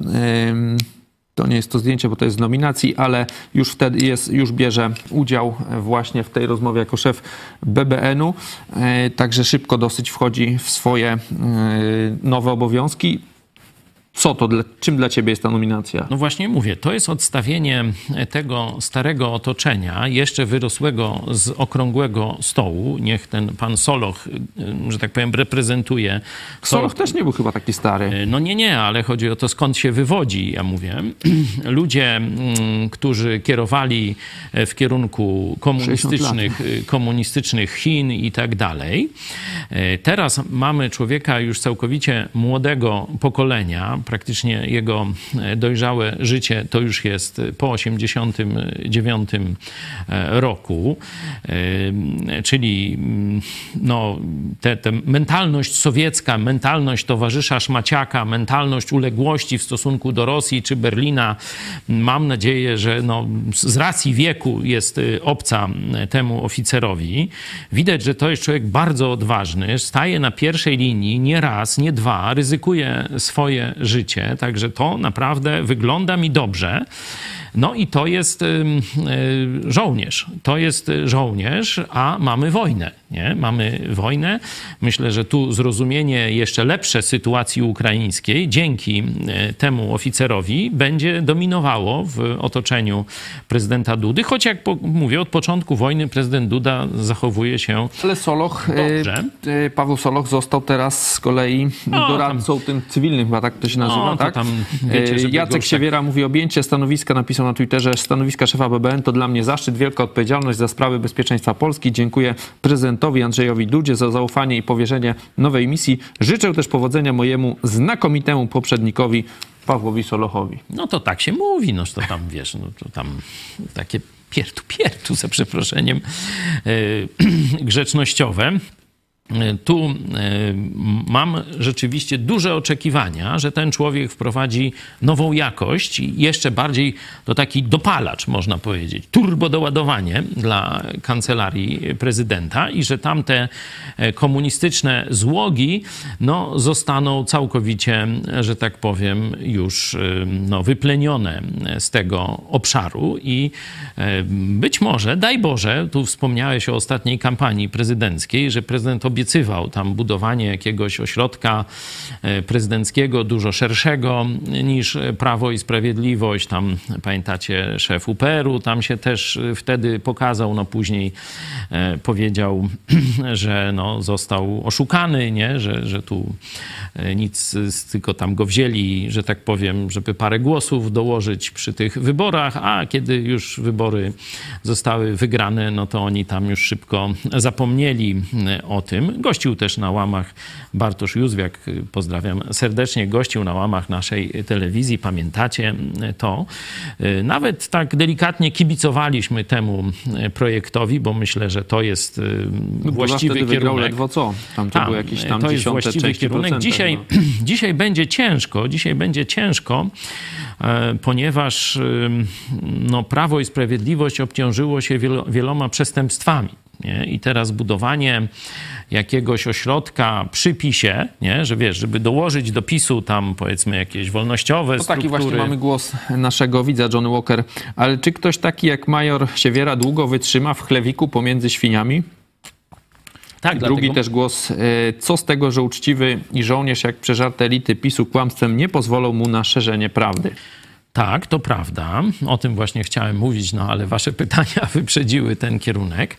Speaker 3: To nie jest to zdjęcie, bo to jest z nominacji, ale już wtedy jest, już bierze udział właśnie w tej rozmowie jako szef B B N-u. Także szybko dosyć wchodzi w swoje nowe obowiązki. Co to, czym dla ciebie jest ta nominacja?
Speaker 4: No właśnie mówię, to jest odstawienie tego starego otoczenia, jeszcze wyrosłego z okrągłego stołu. Niech ten pan Soloch, że tak powiem, reprezentuje...
Speaker 3: Soloch też nie był chyba taki stary.
Speaker 4: No nie, nie, ale chodzi o to, skąd się wywodzi, ja mówię. Ludzie, którzy kierowali w kierunku komunistycznych, komunistycznych Chin i tak dalej. Teraz mamy człowieka już całkowicie młodego pokolenia, praktycznie jego dojrzałe życie to już jest po osiemdziesiątym dziewiątym roku, czyli no, te, te mentalność sowiecka, mentalność towarzysza Szmaciaka, mentalność uległości w stosunku do Rosji czy Berlina, mam nadzieję, że no, z racji wieku jest obca temu oficerowi. Widać, że to jest człowiek bardzo odważny, staje na pierwszej linii nie raz, nie dwa, ryzykuje swoje życie. Także to naprawdę wygląda mi dobrze. No i to jest żołnierz. To jest żołnierz, a mamy wojnę. Nie? Mamy wojnę. Myślę, że tu zrozumienie jeszcze lepsze sytuacji ukraińskiej dzięki temu oficerowi będzie dominowało w otoczeniu prezydenta Dudy, choć jak mówię, od początku wojny prezydent Duda zachowuje się
Speaker 3: Ale Soloch,
Speaker 4: dobrze.
Speaker 3: e, Paweł Soloch został teraz z kolei
Speaker 4: No,
Speaker 3: doradcą
Speaker 4: tam,
Speaker 3: tym cywilnym, chyba tak to się nazywa,
Speaker 4: no, to
Speaker 3: tak?
Speaker 4: tam, wiecie, żeby
Speaker 3: Jacek
Speaker 4: go już
Speaker 3: Siewiera mówi: objęcie stanowiska, napisał na Twitterze, stanowiska szefa B B N to dla mnie zaszczyt, wielka odpowiedzialność za sprawy bezpieczeństwa Polski. Dziękuję prezydentowi Andrzejowi Dudzie za zaufanie i powierzenie nowej misji. Życzę też powodzenia mojemu znakomitemu poprzednikowi Pawłowi Solochowi.
Speaker 4: No to tak się mówi, no to tam, wiesz, no to tam takie piertu, piertu, za przeproszeniem, yy, grzecznościowe. Tu mam rzeczywiście duże oczekiwania, że ten człowiek wprowadzi nową jakość i jeszcze bardziej to taki dopalacz, można powiedzieć, turbodoładowanie dla kancelarii prezydenta i że tamte komunistyczne złogi no, zostaną całkowicie, że tak powiem, już no, wyplenione z tego obszaru i być może, daj Boże, tu wspomniałeś o ostatniej kampanii prezydenckiej, że prezydent obiecywał tam budowanie jakiegoś ośrodka prezydenckiego, dużo szerszego niż Prawo i Sprawiedliwość. Tam, pamiętacie, szef U P R u tam się też wtedy pokazał, no później powiedział, że no, został oszukany, nie? Że, że tu nic, tylko tam go wzięli, że tak powiem, żeby parę głosów dołożyć przy tych wyborach, a kiedy już wybory zostały wygrane, no to oni tam już szybko zapomnieli o tym. Gościł też na łamach Bartosz Józwiak, pozdrawiam serdecznie, gościł na łamach naszej telewizji, pamiętacie to. Nawet tak delikatnie kibicowaliśmy temu projektowi, bo myślę, że to jest właściwy
Speaker 3: wtedy
Speaker 4: kierunek.
Speaker 3: wygrał ledwo co. Tam to
Speaker 4: tam,
Speaker 3: był jakiś tam
Speaker 4: to jest właściwy kierunek. Dzisiaj,
Speaker 3: no.
Speaker 4: dzisiaj będzie ciężko, dzisiaj będzie ciężko, ponieważ no, Prawo i Sprawiedliwość obciążyło się wieloma przestępstwami. Nie? I teraz budowanie jakiegoś ośrodka przy PiSie, nie? Że wiesz, żeby dołożyć do PiSu tam powiedzmy jakieś wolnościowe
Speaker 3: no
Speaker 4: struktury.
Speaker 3: Taki właśnie mamy głos naszego widza, Johnny Walker. Ale czy ktoś taki jak major Siewiera długo wytrzyma w chlewiku pomiędzy świniami?
Speaker 4: Tak,
Speaker 3: Drugi
Speaker 4: dlatego...
Speaker 3: też głos. Co z tego, że uczciwy i żołnierz jak przeżarte elity PiSu kłamstwem nie pozwolą mu na szerzenie prawdy?
Speaker 4: Tak, to prawda. O tym właśnie chciałem mówić, no ale wasze pytania wyprzedziły ten kierunek.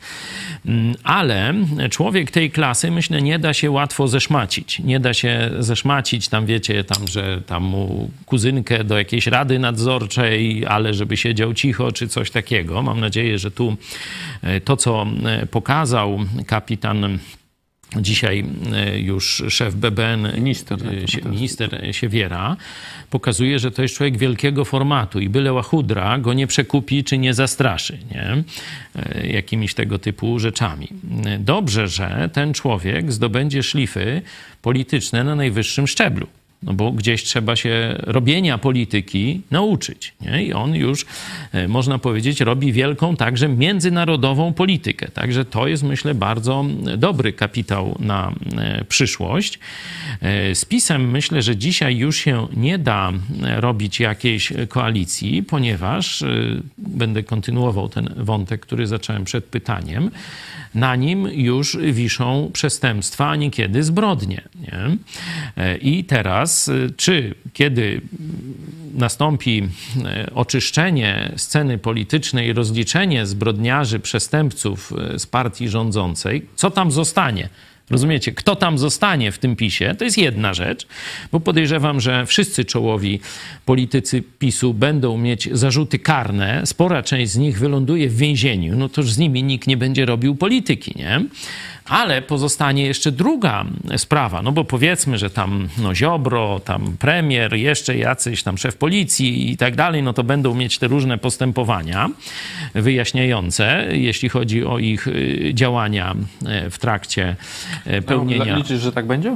Speaker 4: Ale człowiek tej klasy, myślę, nie da się łatwo zeszmacić. Nie da się zeszmacić, tam wiecie, tam, że tam mu kuzynkę do jakiejś rady nadzorczej, ale żeby siedział cicho, czy coś takiego. Mam nadzieję, że tu to, co pokazał kapitan dzisiaj już szef B B N,
Speaker 3: minister,
Speaker 4: minister Siewiera, pokazuje, że to jest człowiek wielkiego formatu i byle łachudra go nie przekupi czy nie zastraszy, nie? Jakimiś tego typu rzeczami. Dobrze, że ten człowiek zdobędzie szlify polityczne na najwyższym szczeblu. No bo gdzieś trzeba się robienia polityki nauczyć. Nie? I on już, można powiedzieć, robi wielką także międzynarodową politykę. Także to jest, myślę, bardzo dobry kapitał na przyszłość. Z PiS-em myślę, że dzisiaj już się nie da robić jakiejś koalicji, ponieważ, będę kontynuował ten wątek, który zacząłem przed pytaniem, na nim już wiszą przestępstwa, a niekiedy zbrodnie. Nie? I teraz, czy kiedy nastąpi oczyszczenie sceny politycznej, rozliczenie zbrodniarzy, przestępców z partii rządzącej, co tam zostanie? Rozumiecie? Kto tam zostanie w tym PiSie? To jest jedna rzecz, bo podejrzewam, że wszyscy czołowi politycy PiSu będą mieć zarzuty karne. Spora część z nich wyląduje w więzieniu. No to już z nimi nikt nie będzie robił polityki, nie? Ale pozostanie jeszcze druga sprawa, no bo powiedzmy, że tam no Ziobro, tam premier, jeszcze jacyś tam szef policji i tak dalej, no to będą mieć te różne postępowania wyjaśniające, jeśli chodzi o ich działania w trakcie pełnienia.
Speaker 3: No, liczysz, że tak będzie?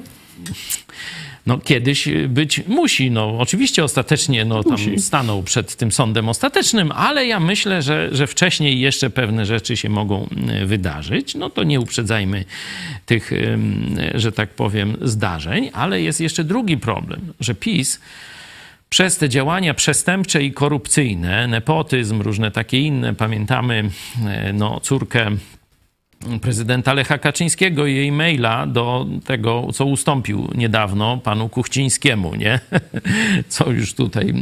Speaker 4: No kiedyś być musi. No oczywiście ostatecznie no, tam staną przed tym sądem ostatecznym, ale ja myślę, że, że wcześniej jeszcze pewne rzeczy się mogą wydarzyć. No to nie uprzedzajmy tych, że tak powiem, zdarzeń, ale jest jeszcze drugi problem, że PiS przez te działania przestępcze i korupcyjne, nepotyzm, różne takie inne, pamiętamy no, córkę prezydenta Lecha Kaczyńskiego i jej maila do tego, co ustąpił niedawno panu Kuchcińskiemu, nie? Co już tutaj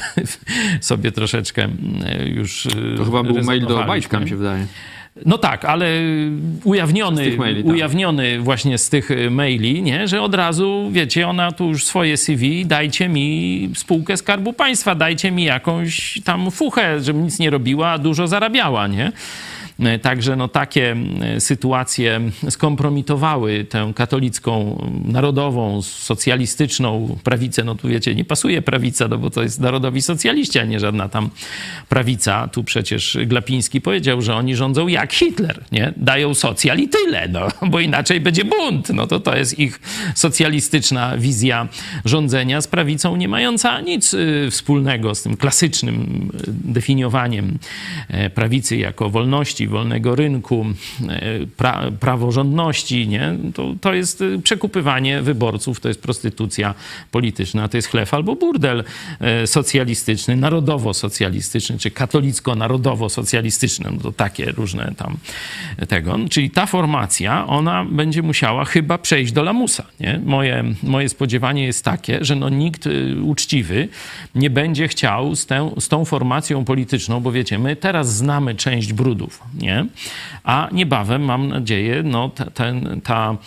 Speaker 4: sobie troszeczkę już
Speaker 3: To chyba był mail do Obajtka, mi się wydaje.
Speaker 4: No tak, ale ujawniony,
Speaker 3: maili, tak.
Speaker 4: ujawniony właśnie z tych maili, nie? Że od razu, wiecie, ona tu już swoje C V, dajcie mi spółkę Skarbu Państwa, dajcie mi jakąś tam fuchę, żebym nic nie robiła, a dużo zarabiała, nie? Także no, takie sytuacje skompromitowały tę katolicką, narodową, socjalistyczną prawicę. No tu wiecie, nie pasuje prawica, no bo to jest narodowi socjaliści, a nie żadna tam prawica. Tu przecież Glapiński powiedział, że oni rządzą jak Hitler, nie? Dają socjal i tyle, no, bo inaczej będzie bunt. No to to jest ich socjalistyczna wizja rządzenia z prawicą, nie mająca nic wspólnego z tym klasycznym definiowaniem prawicy jako wolności, wolnego rynku, pra, praworządności, nie? To, to jest przekupywanie wyborców, to jest prostytucja polityczna, to jest chleb albo burdel socjalistyczny, narodowo-socjalistyczny, czy katolicko-narodowo-socjalistyczny, no to takie różne tam tego. Czyli ta formacja, ona będzie musiała chyba przejść do lamusa, nie? Moje, moje spodziewanie jest takie, że no nikt uczciwy nie będzie chciał z, tę, z tą formacją polityczną, bo wiecie, my teraz znamy część brudów, nie? A niebawem, mam nadzieję, no ta, ten, ta,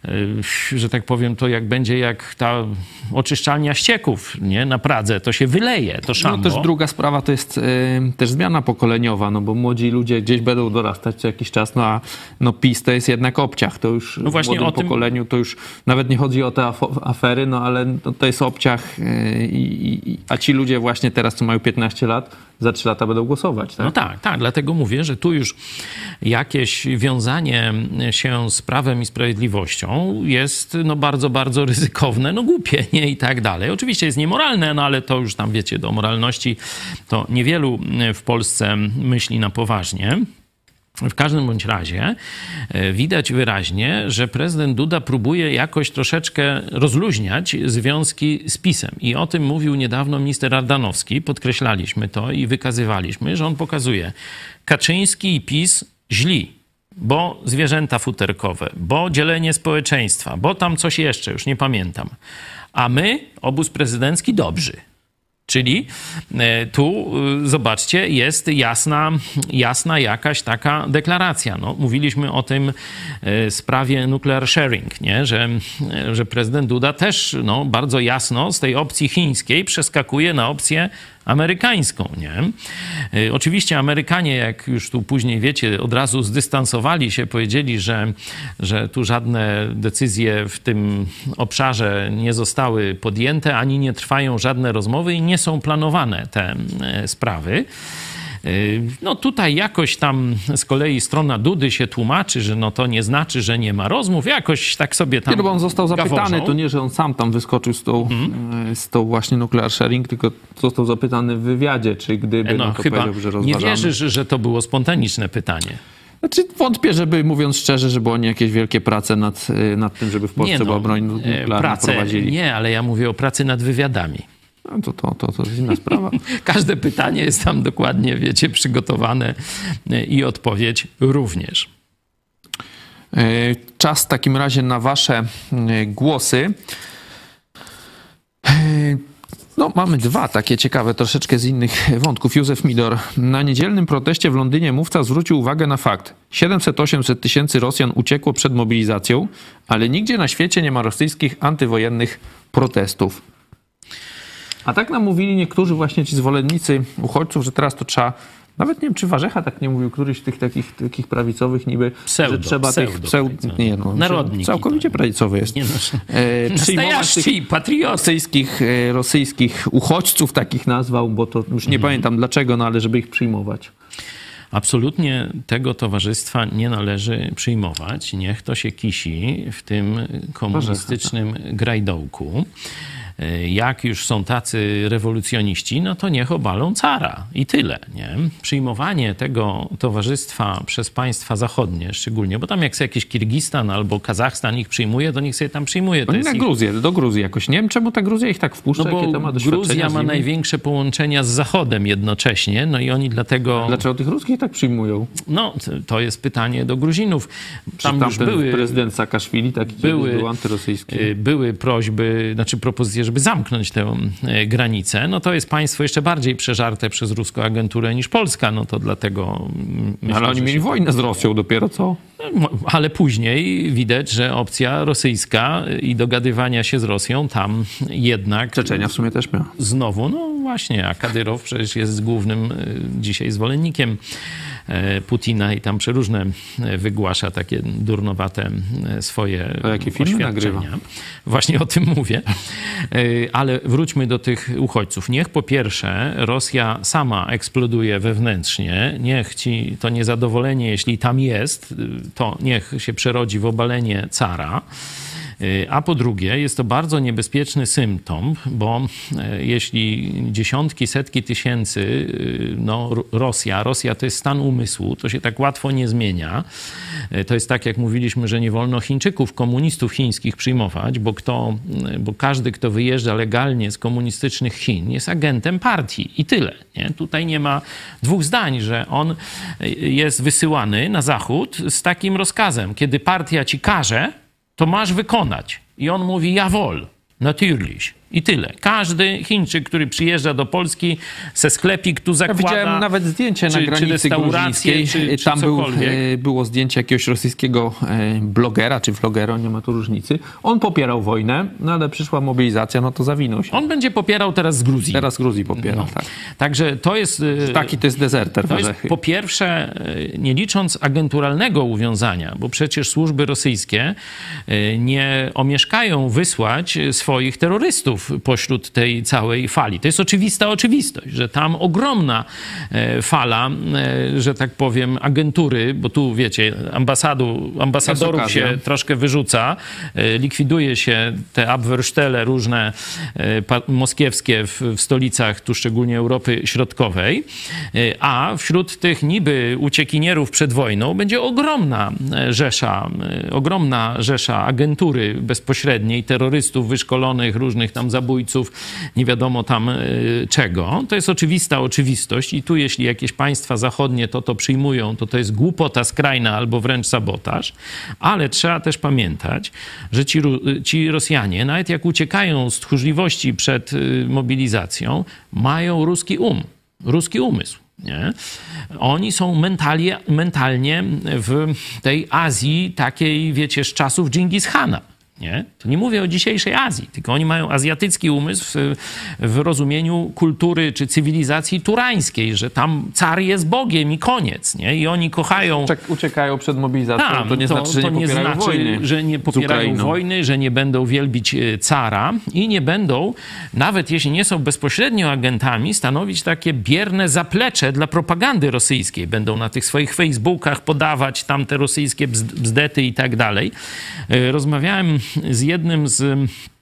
Speaker 4: że tak powiem, to jak będzie jak ta oczyszczalnia ścieków, nie? Na Pradze, to się wyleje, to szambo.
Speaker 3: No też druga sprawa to jest y, też zmiana pokoleniowa, no bo młodzi ludzie gdzieś będą dorastać co jakiś czas, no a no PiS to jest jednak obciach, to już
Speaker 4: no właśnie
Speaker 3: w młodym
Speaker 4: o tym...
Speaker 3: pokoleniu to już nawet nie chodzi o te afery, no ale no, to jest obciach, y, y, a ci ludzie właśnie teraz, co mają piętnaście lat, za trzy lata będą głosować, tak?
Speaker 4: No tak, tak, dlatego mówię, że tu już jakieś wiązanie się z Prawem i Sprawiedliwością jest no bardzo, bardzo ryzykowne, no głupie, nie? I tak dalej. Oczywiście jest niemoralne, no ale to już tam, wiecie, do moralności to niewielu w Polsce myśli na poważnie. W każdym bądź razie widać wyraźnie, że prezydent Duda próbuje jakoś troszeczkę rozluźniać związki z PiS-em. I o tym mówił niedawno minister Ardanowski. Podkreślaliśmy to i wykazywaliśmy, że on pokazuje Kaczyński i PiS źli, bo zwierzęta futerkowe, bo dzielenie społeczeństwa, bo tam coś jeszcze, już nie pamiętam. A my, obóz prezydencki, dobrzy. Czyli tu, zobaczcie, jest jasna, jasna jakaś taka deklaracja. No, mówiliśmy o tym sprawie nuclear sharing, nie? Że, że prezydent Duda też no, bardzo jasno z tej opcji chińskiej przeskakuje na opcję amerykańską, nie? Oczywiście Amerykanie, jak już tu później wiecie, od razu zdystansowali się, powiedzieli, że, że tu żadne decyzje w tym obszarze nie zostały podjęte, ani nie trwają żadne rozmowy i nie są planowane te sprawy. No tutaj jakoś tam z kolei strona Dudy się tłumaczy, że no to nie znaczy, że nie ma rozmów. Jakoś tak sobie tam
Speaker 3: Nie, no bo on został zapytany,
Speaker 4: gaworzą.
Speaker 3: to nie, że on sam tam wyskoczył z tą, hmm. z tą właśnie nuclear sharing, tylko został zapytany w wywiadzie, czy gdyby,
Speaker 4: no,
Speaker 3: no to
Speaker 4: chyba
Speaker 3: powiedział, że
Speaker 4: nie
Speaker 3: rozważamy.
Speaker 4: wierzysz, że to było spontaniczne pytanie.
Speaker 3: Znaczy wątpię, żeby, mówiąc szczerze, żeby oni jakieś wielkie prace nad, nad tym, żeby w Polsce
Speaker 4: nie no,
Speaker 3: była broń nuklearna
Speaker 4: prace,
Speaker 3: prowadzili.
Speaker 4: Nie, ale ja mówię o pracy nad wywiadami.
Speaker 3: No to, to, to, to jest inna sprawa.
Speaker 4: Każde pytanie jest tam dokładnie, wiecie, przygotowane i odpowiedź również.
Speaker 3: Czas w takim razie na wasze głosy. No, mamy dwa takie ciekawe, troszeczkę z innych wątków. Józef Midor. Na niedzielnym proteście w Londynie mówca zwrócił uwagę na fakt. siedemset osiemset tysięcy Rosjan uciekło przed mobilizacją, ale nigdzie na świecie nie ma rosyjskich antywojennych protestów. A tak nam mówili niektórzy właśnie ci zwolennicy uchodźców, że teraz to trzeba, nawet nie wiem, czy Warzecha tak nie mówił, któryś z tych takich, takich prawicowych niby,
Speaker 4: pseudo,
Speaker 3: że trzeba
Speaker 4: pseudo,
Speaker 3: tych pseudo, nie, no,
Speaker 4: narodniki,
Speaker 3: całkowicie prawicowy jest.
Speaker 4: Nie, no,
Speaker 3: e, przyjmować tych
Speaker 4: patrioty.
Speaker 3: rosyjskich, e, rosyjskich uchodźców takich nazwał, bo to już nie mhm. pamiętam dlaczego, no ale żeby ich przyjmować.
Speaker 4: Absolutnie tego towarzystwa nie należy przyjmować. Niech to się kisi w tym komunistycznym grajdołku. jak już są tacy rewolucjoniści, no to niech obalą cara i tyle, nie? Przyjmowanie tego towarzystwa przez państwa zachodnie szczególnie, bo tam jak sobie jakiś Kirgistan albo Kazachstan ich przyjmuje, to niech sobie tam przyjmuje. To
Speaker 3: Oni
Speaker 4: jest
Speaker 3: na
Speaker 4: ich...
Speaker 3: Gruzję, do Gruzji jakoś. Nie wiem, czemu ta Gruzja ich tak wpuszcza,
Speaker 4: No bo
Speaker 3: jakie to ma doświadczenia
Speaker 4: Gruzja
Speaker 3: z
Speaker 4: ma
Speaker 3: nimi.
Speaker 4: największe połączenia z Zachodem jednocześnie, no i oni dlatego...
Speaker 3: Dlaczego tych ruskich tak przyjmują?
Speaker 4: No, to jest pytanie do Gruzinów. Tam
Speaker 3: Czy
Speaker 4: już
Speaker 3: tamten
Speaker 4: były...
Speaker 3: prezydent Saakaszwili taki
Speaker 4: były,
Speaker 3: był antyrosyjski?
Speaker 4: były prośby, znaczy propozycje, żeby zamknąć tę granicę. No to jest państwo jeszcze bardziej przeżarte przez ruską agenturę niż Polska, no to dlatego... Myślę,
Speaker 3: Ale oni
Speaker 4: że
Speaker 3: mieli
Speaker 4: się...
Speaker 3: wojnę z Rosją dopiero, co?
Speaker 4: Ale później widać, że opcja rosyjska i dogadywania się z Rosją tam jednak...
Speaker 3: Czeczenia w sumie też miała.
Speaker 4: Znowu, no właśnie, a Kadyrow przecież jest głównym dzisiaj zwolennikiem Putina i tam przeróżne wygłasza takie durnowate swoje
Speaker 3: A jakie filmy nagrywa?
Speaker 4: Właśnie o tym mówię. Ale wróćmy do tych uchodźców. Niech po pierwsze Rosja sama eksploduje wewnętrznie. Niech ci to niezadowolenie, jeśli tam jest, to niech się przerodzi w obalenie cara. A po drugie, jest to bardzo niebezpieczny symptom, bo jeśli dziesiątki, setki tysięcy, no Rosja, Rosja to jest stan umysłu, to się tak łatwo nie zmienia. To jest tak, jak mówiliśmy, że nie wolno Chińczyków, komunistów chińskich przyjmować, bo, kto, bo każdy, kto wyjeżdża legalnie z komunistycznych Chin, jest agentem partii i tyle. Nie? Tutaj nie ma dwóch zdań, że on jest wysyłany na zachód z takim rozkazem. Kiedy partia ci każe, to masz wykonać. I on mówi, jawohl, natürlich. I tyle. Każdy Chińczyk, który przyjeżdża do Polski, se sklepik tu zakłada...
Speaker 3: Ja widziałem nawet zdjęcie
Speaker 4: czy,
Speaker 3: na granicy
Speaker 4: czy gruzińskiej.
Speaker 3: Czy, czy Tam był, było zdjęcie jakiegoś rosyjskiego blogera, czy vlogera, nie ma tu różnicy. On popierał wojnę, no ale przyszła mobilizacja, no to zawinął się.
Speaker 4: On będzie popierał teraz z Gruzji.
Speaker 3: Teraz Gruzji popiera,
Speaker 4: no.
Speaker 3: tak.
Speaker 4: Także to jest...
Speaker 3: Taki to jest dezerter.
Speaker 4: To jest po pierwsze, nie licząc agenturalnego uwiązania, bo przecież służby rosyjskie nie omieszkają wysłać swoich terrorystów pośród tej całej fali. To jest oczywista oczywistość, że tam ogromna fala, że tak powiem, agentury, bo tu wiecie, ambasadu, ambasadorów się troszkę wyrzuca, likwiduje się te Abwehrstelle różne moskiewskie w, w stolicach, tu szczególnie Europy Środkowej, a wśród tych niby uciekinierów przed wojną będzie ogromna rzesza, ogromna rzesza agentury bezpośredniej, terrorystów wyszkolonych, różnych tam zabójców, nie wiadomo tam y, czego. To jest oczywista oczywistość i tu jeśli jakieś państwa zachodnie to to przyjmują, to to jest głupota skrajna albo wręcz sabotaż, ale trzeba też pamiętać, że ci, ci Rosjanie, nawet jak uciekają z tchórzliwości przed y, mobilizacją, mają ruski um, ruski umysł. Nie? Oni są mentalnie, mentalnie w tej Azji takiej, wiecie, z czasów Dżingis Hana. Nie? To nie mówię o dzisiejszej Azji, tylko oni mają azjatycki umysł w, w rozumieniu kultury czy cywilizacji turańskiej, że tam car jest Bogiem i koniec. Nie? I oni kochają...
Speaker 3: Uciekają przed mobilizacją,
Speaker 4: tam,
Speaker 3: to nie
Speaker 4: to,
Speaker 3: znaczy, że
Speaker 4: to
Speaker 3: nie
Speaker 4: nie
Speaker 3: popierają
Speaker 4: znaczy,
Speaker 3: wojny
Speaker 4: że nie popierają wojny, że nie będą wielbić cara i nie będą, nawet jeśli nie są bezpośrednio agentami, stanowić takie bierne zaplecze dla propagandy rosyjskiej. Będą na tych swoich Facebookach podawać tamte rosyjskie bzdety i tak dalej. Rozmawiałem z jednym z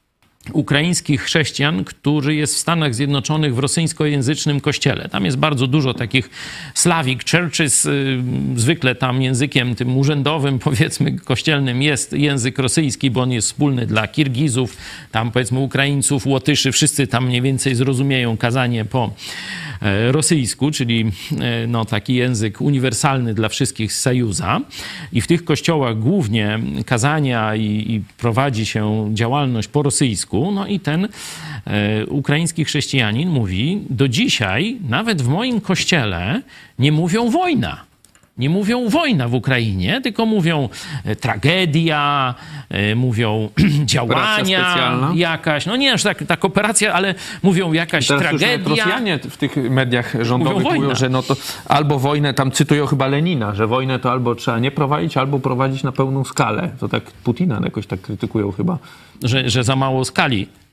Speaker 4: ukraińskich chrześcijan, który jest w Stanach Zjednoczonych w rosyjskojęzycznym kościele. Tam jest bardzo dużo takich Slavic churches, zwykle tam językiem tym urzędowym, powiedzmy kościelnym jest język rosyjski, bo on jest wspólny dla Kirgizów, tam powiedzmy Ukraińców, Łotyszy, wszyscy tam mniej więcej zrozumieją kazanie po rosyjsku, czyli no, taki język uniwersalny dla wszystkich z Sojuza. I w tych kościołach głównie kazania i, i prowadzi się działalność po rosyjsku. No i ten e, ukraiński chrześcijanin mówi, do dzisiaj nawet w moim kościele nie mówią wojna. Nie mówią wojna w Ukrainie, tylko mówią e, tragedia, e, mówią działania jakaś. No nie aż tak, tak operacja, ale mówią jakaś tragedia.
Speaker 3: Rosjanie w tych mediach rządowych mówią, mówią, że no to albo wojnę, tam cytują chyba Lenina, że wojnę to albo trzeba nie prowadzić, albo prowadzić na pełną skalę. To tak Putina jakoś tak krytykują chyba.
Speaker 4: Że, że za mało skali.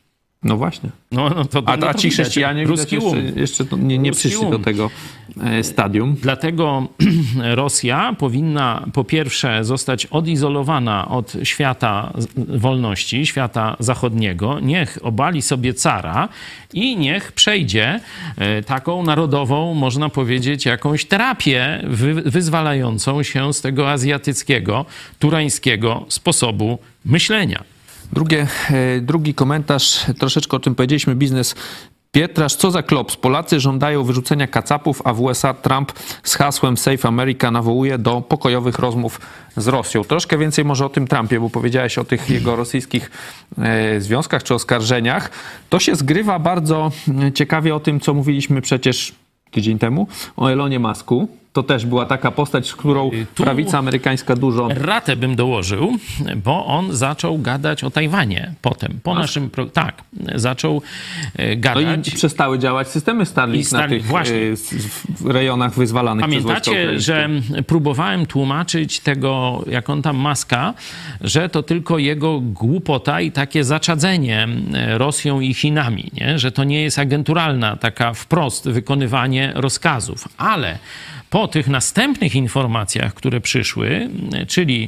Speaker 3: No właśnie.
Speaker 4: No, no to,
Speaker 3: A,
Speaker 4: no
Speaker 3: a
Speaker 4: to
Speaker 3: ci
Speaker 4: widać.
Speaker 3: chrześcijanie
Speaker 4: Ruski
Speaker 3: jeszcze,
Speaker 4: um.
Speaker 3: jeszcze to nie, nie
Speaker 4: Ruski
Speaker 3: przyszli
Speaker 4: um.
Speaker 3: do tego e, stadium.
Speaker 4: Dlatego Rosja powinna po pierwsze zostać odizolowana od świata wolności, świata zachodniego. Niech obali sobie cara i niech przejdzie e, taką narodową, można powiedzieć, jakąś terapię wy, wyzwalającą się z tego azjatyckiego, turańskiego sposobu myślenia.
Speaker 3: Drugie, e, drugi komentarz, troszeczkę o czym powiedzieliśmy, biznes. Pietrasz, co za klops? Polacy żądają wyrzucenia kacapów, a w U S A Trump z hasłem Save America nawołuje do pokojowych rozmów z Rosją. Troszkę więcej może o tym Trumpie, bo powiedziałeś o tych jego rosyjskich e, związkach czy oskarżeniach. To się zgrywa bardzo ciekawie o tym, co mówiliśmy przecież tydzień temu, o Elonie Musku. To też była taka postać, z którą
Speaker 4: Tu
Speaker 3: prawica amerykańska dużo...
Speaker 4: Ratę bym dołożył, bo on zaczął gadać o Tajwanie potem. Po
Speaker 3: Musk?
Speaker 4: naszym... Pro... Tak, zaczął e,
Speaker 3: No
Speaker 4: gadać.
Speaker 3: i przestały działać systemy Starlink
Speaker 4: I Starlink,
Speaker 3: na tych
Speaker 4: właśnie.
Speaker 3: e, s- w rejonach wyzwalanych przez wojska
Speaker 4: Pamiętacie,
Speaker 3: ukraińskie.
Speaker 4: że próbowałem tłumaczyć tego, jak on tam Muska, że to tylko jego głupota i takie zaczadzenie Rosją i Chinami, nie? Że to nie jest agenturalna, taka wprost wykonywanie rozkazów. Ale po tych następnych informacjach, które przyszły, czyli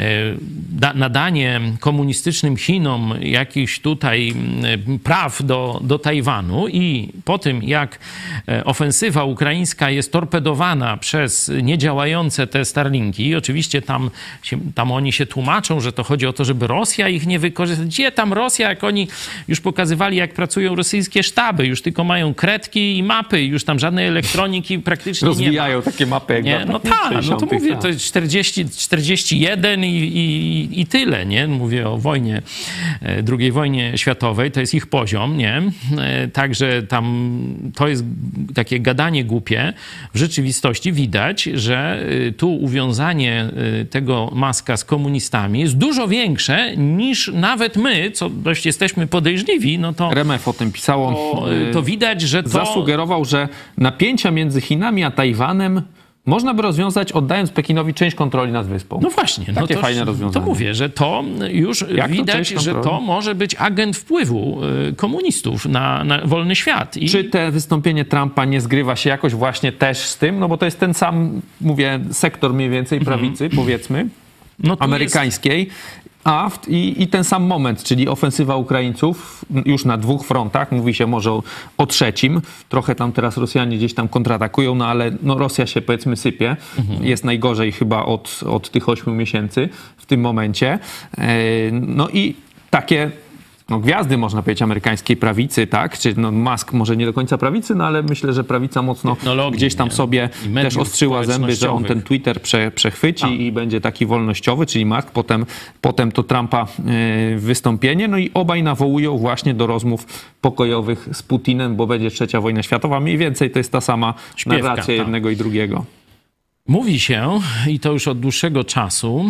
Speaker 4: da, nadanie komunistycznym Chinom jakichś tutaj praw do, do Tajwanu i po tym, jak ofensywa ukraińska jest torpedowana przez niedziałające te Starlinki, oczywiście tam, się, tam oni się tłumaczą, że to chodzi o to, żeby Rosja ich nie wykorzystać. Gdzie tam Rosja, jak oni już pokazywali, jak pracują rosyjskie sztaby, już tylko mają kredki i mapy, już tam żadnej elektroniki praktycznie nie ma.
Speaker 3: Rozwijają takie mapy jak
Speaker 4: Nie,
Speaker 3: w
Speaker 4: no
Speaker 3: latach
Speaker 4: tak, no to
Speaker 3: sześćdziesiątych,
Speaker 4: mówię,
Speaker 3: tak.
Speaker 4: to jest czterdzieści, czterdzieści jeden i, i, i tyle, nie? Mówię o wojnie, e, drugiej wojnie światowej, to jest ich poziom, nie? E, Także tam to jest takie gadanie głupie. W rzeczywistości widać, że e, tu uwiązanie e, tego Muska z komunistami jest dużo większe niż nawet my, co dość jesteśmy podejrzliwi, no to,
Speaker 3: R M F o tym pisało.
Speaker 4: to, to widać, że to...
Speaker 3: Zasugerował, że napięcia między Chinami a Tajwanem można by rozwiązać, oddając Pekinowi część kontroli nad wyspą.
Speaker 4: No właśnie. No
Speaker 3: Takie
Speaker 4: to,
Speaker 3: fajne
Speaker 4: to
Speaker 3: rozwiązanie.
Speaker 4: mówię, że to już
Speaker 3: Jak to
Speaker 4: widać,
Speaker 3: część
Speaker 4: że
Speaker 3: kontroli?
Speaker 4: to może być agent wpływu y, komunistów na, na wolny świat. I
Speaker 3: Czy te wystąpienie Trumpa nie zgrywa się jakoś właśnie też z tym? No bo to jest ten sam, mówię, sektor mniej więcej prawicy, powiedzmy,
Speaker 4: no tu
Speaker 3: amerykańskiej. A w, i, i ten sam moment, czyli ofensywa Ukraińców już na dwóch frontach, mówi się może o, o trzecim, trochę tam teraz Rosjanie gdzieś tam kontratakują, no ale no Rosja się powiedzmy sypie, mhm. jest najgorzej chyba od, od tych ośmiu miesięcy w tym momencie. E, no i takie no, gwiazdy, można powiedzieć, amerykańskiej prawicy, tak? Czy no, Musk może nie do końca prawicy, no ale myślę, że prawica mocno
Speaker 4: Technologii,
Speaker 3: gdzieś tam
Speaker 4: nie?
Speaker 3: sobie
Speaker 4: I
Speaker 3: też ostrzyła zęby, że on ten
Speaker 4: społecznościowych.
Speaker 3: Twitter prze, przechwyci
Speaker 4: A.
Speaker 3: i będzie taki wolnościowy, czyli Musk, potem, potem to Trumpa y, wystąpienie, no i obaj nawołują właśnie do rozmów pokojowych z Putinem, bo będzie trzecia wojna światowa. Mniej więcej to jest ta sama
Speaker 4: Śpiewka,
Speaker 3: narracja
Speaker 4: tak.
Speaker 3: jednego i drugiego.
Speaker 4: Mówi się, i to już od dłuższego czasu,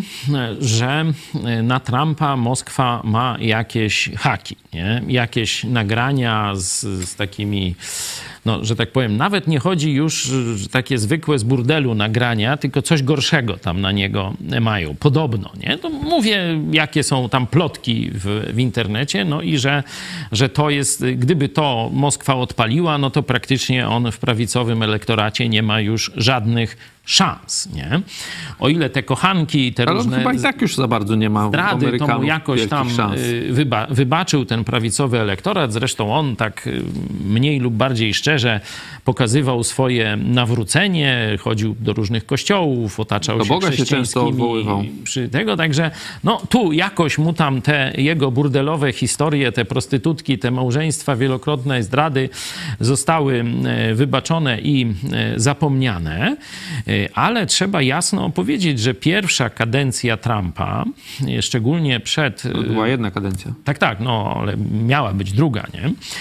Speaker 4: że na Trumpa Moskwa ma jakieś haki, nie? Jakieś nagrania z, z takimi, no, że tak powiem, nawet nie chodzi już takie zwykłe z burdelu nagrania, tylko coś gorszego tam na niego mają, podobno, nie? To mówię, jakie są tam plotki w, w internecie, no i że, że to jest, gdyby to Moskwa odpaliła, no to praktycznie on w prawicowym elektoracie nie ma już żadnych szans, nie? O ile te kochanki, te
Speaker 3: Ale on
Speaker 4: różne
Speaker 3: chyba i tak już za bardzo nie ma
Speaker 4: zdrady, to mu
Speaker 3: Amerykanów
Speaker 4: jakoś
Speaker 3: wielkich
Speaker 4: tam
Speaker 3: szans.
Speaker 4: y, wyba, wybaczył ten prawicowy elektorat. Zresztą on tak y, mniej lub bardziej szczerze pokazywał swoje nawrócenie, chodził do różnych kościołów, otaczał
Speaker 3: Do
Speaker 4: się
Speaker 3: Boga się często
Speaker 4: chrześcijańskimi
Speaker 3: odwoływał.
Speaker 4: przy tego, także no tu jakoś mu tam te jego burdelowe historie, te prostytutki, te małżeństwa, wielokrotne zdrady zostały e, wybaczone i e, zapomniane. E, Ale trzeba jasno powiedzieć, że pierwsza kadencja Trumpa, e, szczególnie przed...
Speaker 3: To była jedna kadencja.
Speaker 4: Tak, tak, no ale miała być druga, nie?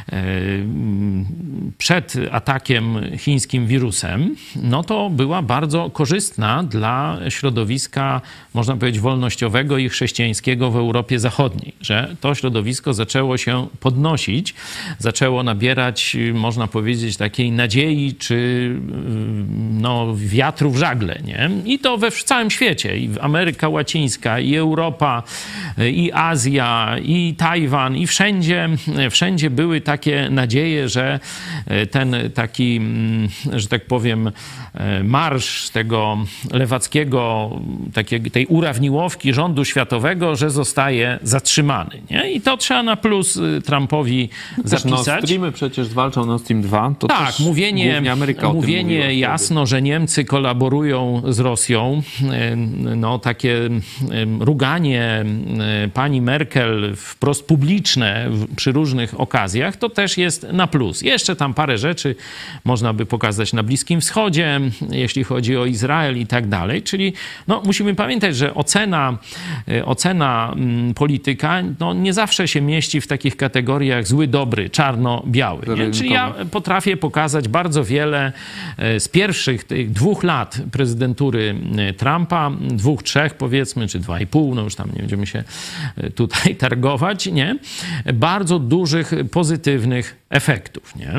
Speaker 4: przed atakiem chińskim wirusem, no to była bardzo korzystna dla środowiska, można powiedzieć, wolnościowego i chrześcijańskiego w Europie Zachodniej, że to środowisko zaczęło się podnosić, zaczęło nabierać, można powiedzieć, takiej nadziei czy no, wiatru w żagle, nie? I to we w całym świecie, i Ameryka Łacińska, i Europa, i Azja, i Tajwan, i wszędzie, wszędzie były takie nadzieje, że ten taki, że tak powiem, marsz tego lewackiego, takiej, tej urawniłowki rządu światowego, że zostaje zatrzymany, nie? I to trzeba na plus Trumpowi zapisać.
Speaker 3: Nord Streamy przecież walczą Nord Stream dwa. To
Speaker 4: tak,
Speaker 3: też
Speaker 4: mówienie,
Speaker 3: Ameryka
Speaker 4: mówienie jasno, że Niemcy kolaborują z Rosją, no takie ruganie pani Merkel wprost publiczne przy różnych okazjach, to też jest na plus. Jeszcze tam parę rzeczy można by pokazać na Bliskim Wschodzie, jeśli chodzi o Izrael i tak dalej. Czyli no, musimy pamiętać, że ocena, ocena polityka no, nie zawsze się mieści w takich kategoriach zły, dobry, czarno-biały. Nie? Czyli ja potrafię pokazać bardzo wiele z pierwszych tych dwóch lat prezydentury Trumpa, dwóch, trzech powiedzmy, czy dwa i pół, no już tam nie będziemy się tutaj targować, nie? Bardzo dużych, pozytywnych efektów, nie?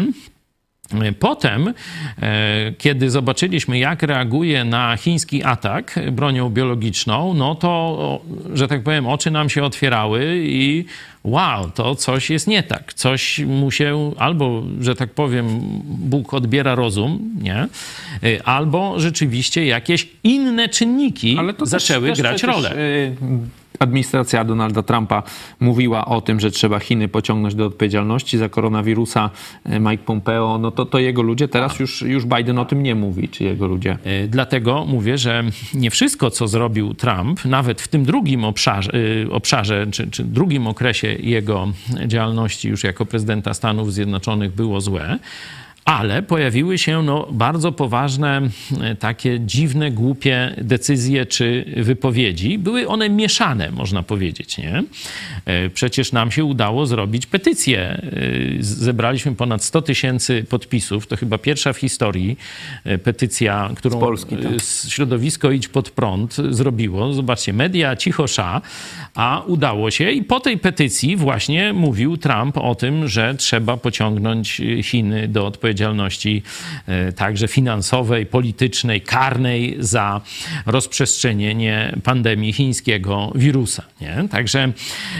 Speaker 4: Potem, kiedy zobaczyliśmy, jak reaguje na chiński atak bronią biologiczną, no to, że tak powiem, oczy nam się otwierały i wow, to coś jest nie tak. Coś mu się albo, że tak powiem, Bóg odbiera rozum, nie? Albo rzeczywiście jakieś inne czynniki Ale to zaczęły też, grać też rolę.
Speaker 3: Yy... Administracja Donalda Trumpa mówiła o tym, że trzeba Chiny pociągnąć do odpowiedzialności za koronawirusa. Mike Pompeo, no to, to jego ludzie. Teraz już, już Biden o tym nie mówi, czy jego ludzie.
Speaker 4: Dlatego mówię, że nie wszystko, co zrobił Trump, nawet w tym drugim obszarze, obszarze czy, czy drugim okresie jego działalności już jako prezydenta Stanów Zjednoczonych było złe. Ale pojawiły się no, bardzo poważne, takie dziwne, głupie decyzje czy wypowiedzi. Były one mieszane, można powiedzieć, nie? Przecież nam się udało zrobić petycję. Zebraliśmy ponad sto tysięcy podpisów. To chyba pierwsza w historii petycja, którą z Polski, tak. Środowisko Idź Pod Prąd zrobiło. Zobaczcie, media cicho sza, a udało się. I po tej petycji właśnie mówił Trump o tym, że trzeba pociągnąć Chiny do odpowiedzialności także finansowej, politycznej, karnej za rozprzestrzenienie pandemii chińskiego wirusa. Nie? Także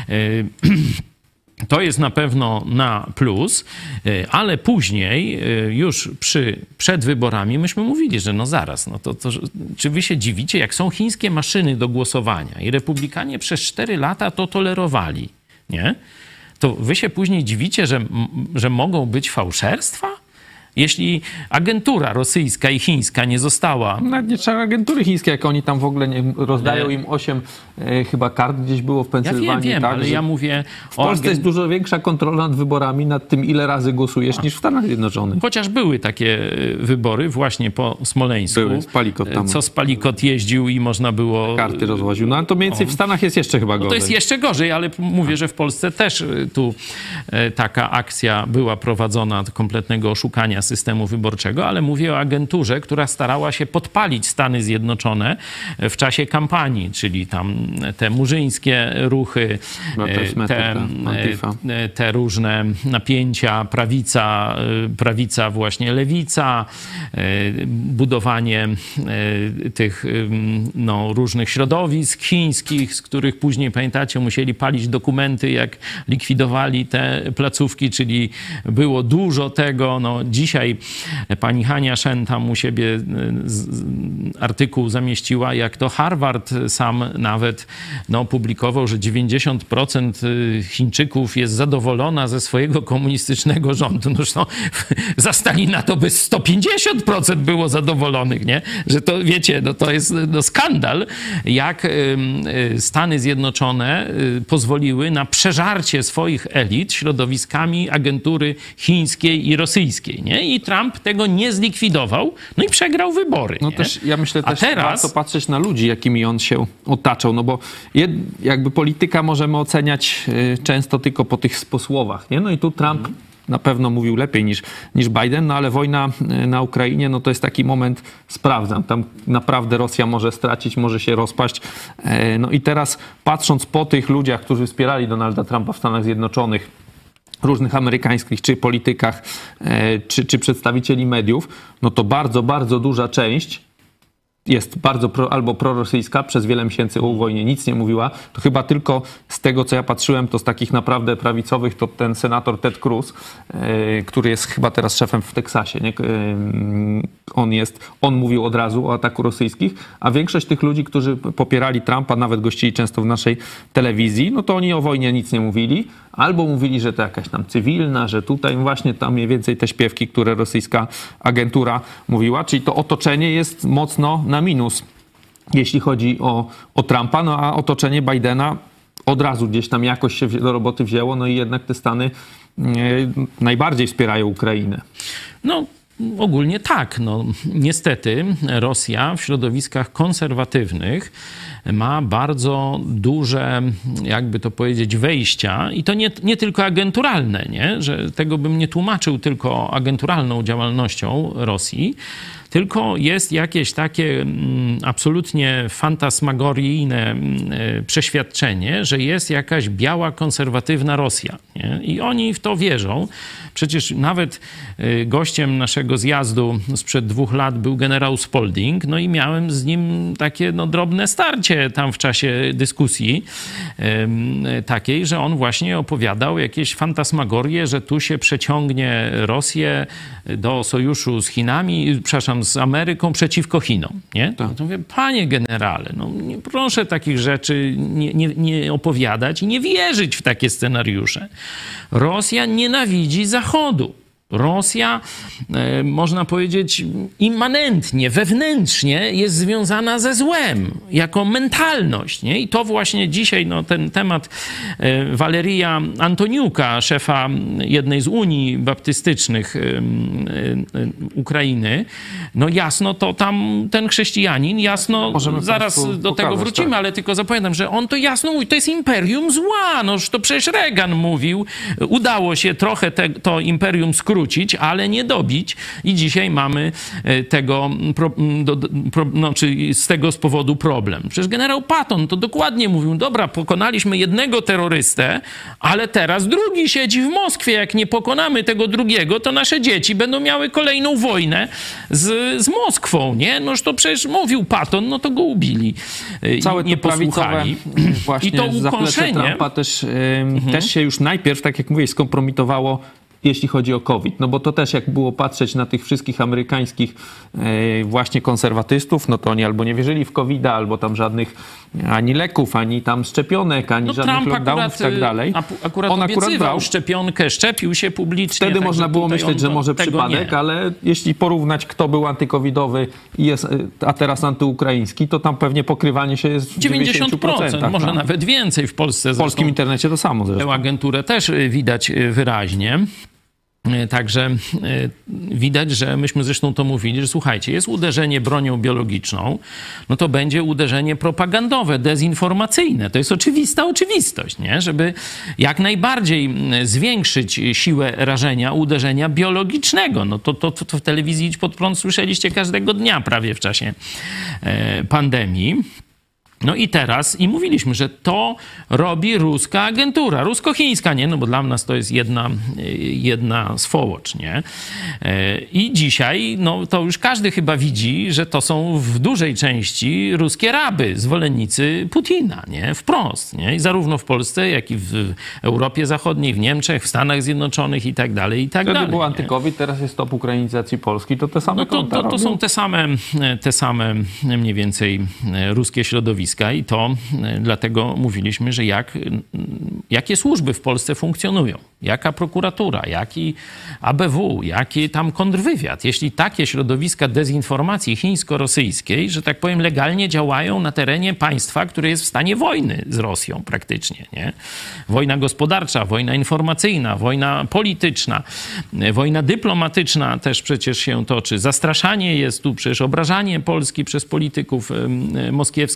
Speaker 4: to jest na pewno na plus, ale później już przy, przed wyborami myśmy mówili, że no zaraz, no to, to czy wy się dziwicie, jak są chińskie maszyny do głosowania i republikanie przez cztery lata to tolerowali, nie? To wy się później dziwicie, że, że mogą być fałszerstwa? Jeśli agentura rosyjska i chińska nie została...
Speaker 3: Nawet nie trzeba agentury chińskie, jak oni tam w ogóle nie, rozdają im osiem e, chyba kart gdzieś było w Pensylwanii.
Speaker 4: Ja wiem, wiem,
Speaker 3: tak,
Speaker 4: ale ja mówię...
Speaker 3: W Polsce agen... jest dużo większa kontrola nad wyborami, nad tym, ile razy głosujesz, A. niż w Stanach Zjednoczonych.
Speaker 4: Chociaż były takie wybory właśnie po Smoleńsku.
Speaker 3: Były, Spalikot tam.
Speaker 4: Co Spalikot jeździł i można było...
Speaker 3: Karty rozwoził. No ale to mniej więcej w Stanach jest jeszcze chyba gorzej.
Speaker 4: No to jest jeszcze gorzej, ale mówię, że w Polsce też tu taka akcja była prowadzona kompletnego oszukania systemu wyborczego, ale mówię o agenturze, która starała się podpalić Stany Zjednoczone w czasie kampanii, czyli tam te murzyńskie ruchy, te, te różne napięcia, prawica, prawica właśnie lewica, budowanie tych no, różnych środowisk chińskich, z których później, pamiętacie, musieli palić dokumenty, jak likwidowali te placówki, czyli było dużo tego. No, dzisiaj pani Hania Shen tam u siebie artykuł zamieściła, jak to Harvard sam nawet no, publikował, że dziewięćdziesiąt procent Chińczyków jest zadowolona ze swojego komunistycznego rządu. No zresztą za Stalina to by sto pięćdziesiąt procent było zadowolonych, nie? Że to, wiecie, no, to jest no, skandal, jak Stany Zjednoczone pozwoliły na przeżarcie swoich elit środowiskami agentury chińskiej i rosyjskiej, nie? I Trump tego nie zlikwidował, no i przegrał wybory.
Speaker 3: No
Speaker 4: nie?
Speaker 3: też, ja myślę
Speaker 4: A
Speaker 3: też,
Speaker 4: teraz...
Speaker 3: warto patrzeć na ludzi, jakimi on się otaczał, no bo jed, jakby polityka możemy oceniać y, często tylko po tych sposłowach, nie? No i tu Trump hmm. na pewno mówił lepiej niż, niż Biden, no ale wojna na Ukrainie, no to jest taki moment, sprawdzam, tam naprawdę Rosja może stracić, może się rozpaść. No i teraz patrząc po tych ludziach, którzy wspierali Donalda Trumpa w Stanach Zjednoczonych, różnych amerykańskich, czy politykach, czy, czy przedstawicieli mediów, no to bardzo, bardzo duża część jest bardzo pro, albo prorosyjska, przez wiele miesięcy o wojnie nic nie mówiła, to chyba tylko z tego, co ja patrzyłem, to z takich naprawdę prawicowych, to ten senator Ted Cruz, yy, który jest chyba teraz szefem w Teksasie, nie? Yy, on jest, on mówił od razu o ataku rosyjskich, a większość tych ludzi, którzy popierali Trumpa, nawet gościli często w naszej telewizji, no to oni o wojnie nic nie mówili, albo mówili, że to jakaś tam cywilna, że tutaj właśnie tam mniej więcej te śpiewki, które rosyjska agentura mówiła, czyli to otoczenie jest mocno na minus, jeśli chodzi o, o Trumpa, no a otoczenie Bidena od razu gdzieś tam jakoś się do roboty wzięło, no i jednak te Stany nie, najbardziej wspierają Ukrainę.
Speaker 4: No ogólnie tak. No, niestety Rosja w środowiskach konserwatywnych ma bardzo duże, jakby to powiedzieć, wejścia i to nie, nie tylko agenturalne, nie? Że tego bym nie tłumaczył tylko agenturalną działalnością Rosji, tylko jest jakieś takie absolutnie fantasmagoryjne przeświadczenie, że jest jakaś biała, konserwatywna Rosja. Nie? I oni w to wierzą. Przecież nawet gościem naszego zjazdu sprzed dwóch lat był generał Spalding, no i miałem z nim takie no, drobne starcie tam w czasie dyskusji takiej, że on właśnie opowiadał jakieś fantasmagorie, że tu się przeciągnie Rosję do sojuszu z Chinami, przepraszam, z Ameryką przeciwko Chinom, nie? Tak. To mówię, panie generale, no nie, proszę takich rzeczy nie, nie, nie opowiadać i nie wierzyć w takie scenariusze. Rosja nienawidzi Zachodu. Rosja, e, można powiedzieć, immanentnie, wewnętrznie jest związana ze złem, jako mentalność. Nie? I to właśnie dzisiaj no, ten temat e, Waleria Antoniuka, szefa jednej z Unii Baptystycznych e, e, Ukrainy, no jasno to tam ten chrześcijanin, jasno, Możemy zaraz do pokazać, tego wrócimy, tak. Ale tylko zapamiętam, że on to jasno mówi, to jest imperium zła, no to przecież Reagan mówił, udało się trochę te, to imperium skrócić, ale nie dobić i dzisiaj mamy tego, pro, do, pro, no, czy z tego z powodu problem. Przecież generał Patton to dokładnie mówił, dobra, pokonaliśmy jednego terrorystę, ale teraz drugi siedzi w Moskwie, jak nie pokonamy tego drugiego, to nasze dzieci będą miały kolejną wojnę z, z Moskwą, nie? Noż to przecież mówił Patton, no to go ubili. Całe nie posłuchali.
Speaker 3: Właśnie
Speaker 4: i to ukąszenie
Speaker 3: Trumpa też, yy, mhm. też się już najpierw, tak jak mówię, skompromitowało, jeśli chodzi o COVID. No bo to też jak było patrzeć na tych wszystkich amerykańskich e, właśnie konserwatystów, no to oni albo nie wierzyli w kowida, albo tam żadnych ani leków, ani tam szczepionek, ani
Speaker 4: no,
Speaker 3: żadnych
Speaker 4: Trump
Speaker 3: lockdownów i tak dalej.
Speaker 4: Akurat On akurat brał szczepionkę, szczepił się publicznie.
Speaker 3: Wtedy można było myśleć, że może przypadek, nie. Ale jeśli porównać, kto był antykowidowy i jest, a teraz antyukraiński, to tam pewnie pokrywanie się jest w dziewięćdziesiąt procent.
Speaker 4: Może
Speaker 3: tak?
Speaker 4: nawet więcej w Polsce.
Speaker 3: W polskim internecie to samo zresztą.
Speaker 4: Tę agenturę też widać wyraźnie. Także widać, że myśmy zresztą to mówili, że słuchajcie, jest uderzenie bronią biologiczną, no to będzie uderzenie propagandowe, dezinformacyjne. To jest oczywista oczywistość, nie? Żeby jak najbardziej zwiększyć siłę rażenia uderzenia biologicznego. No to, to, to w telewizji Idź Pod Prąd słyszeliście każdego dnia prawie w czasie pandemii. No i teraz, i mówiliśmy, że to robi ruska agentura, rusko-chińska, nie? No bo dla nas to jest jedna, jedna swołocz, nie? I dzisiaj, no to już każdy chyba widzi, że to są w dużej części ruskie raby, zwolennicy Putina, nie? Wprost, nie? I zarówno w Polsce, jak i w Europie Zachodniej, w Niemczech, w Stanach Zjednoczonych i tak dalej, i tak
Speaker 3: Wtedy
Speaker 4: dalej.
Speaker 3: Wtedy był antykovid, teraz jest stop ukrainizacji Polski, to te same
Speaker 4: no to, to, to są te same, te same mniej więcej ruskie środowiska. I to dlatego mówiliśmy, że jak, jakie służby w Polsce funkcjonują, jaka prokuratura, jaki A B W, jaki tam kontrwywiad. Jeśli takie środowiska dezinformacji chińsko-rosyjskiej, że tak powiem, legalnie działają na terenie państwa, które jest w stanie wojny z Rosją praktycznie, nie? Wojna gospodarcza, wojna informacyjna, wojna polityczna, wojna dyplomatyczna też przecież się toczy. Zastraszanie jest tu, przecież obrażanie Polski przez polityków moskiewskich i tak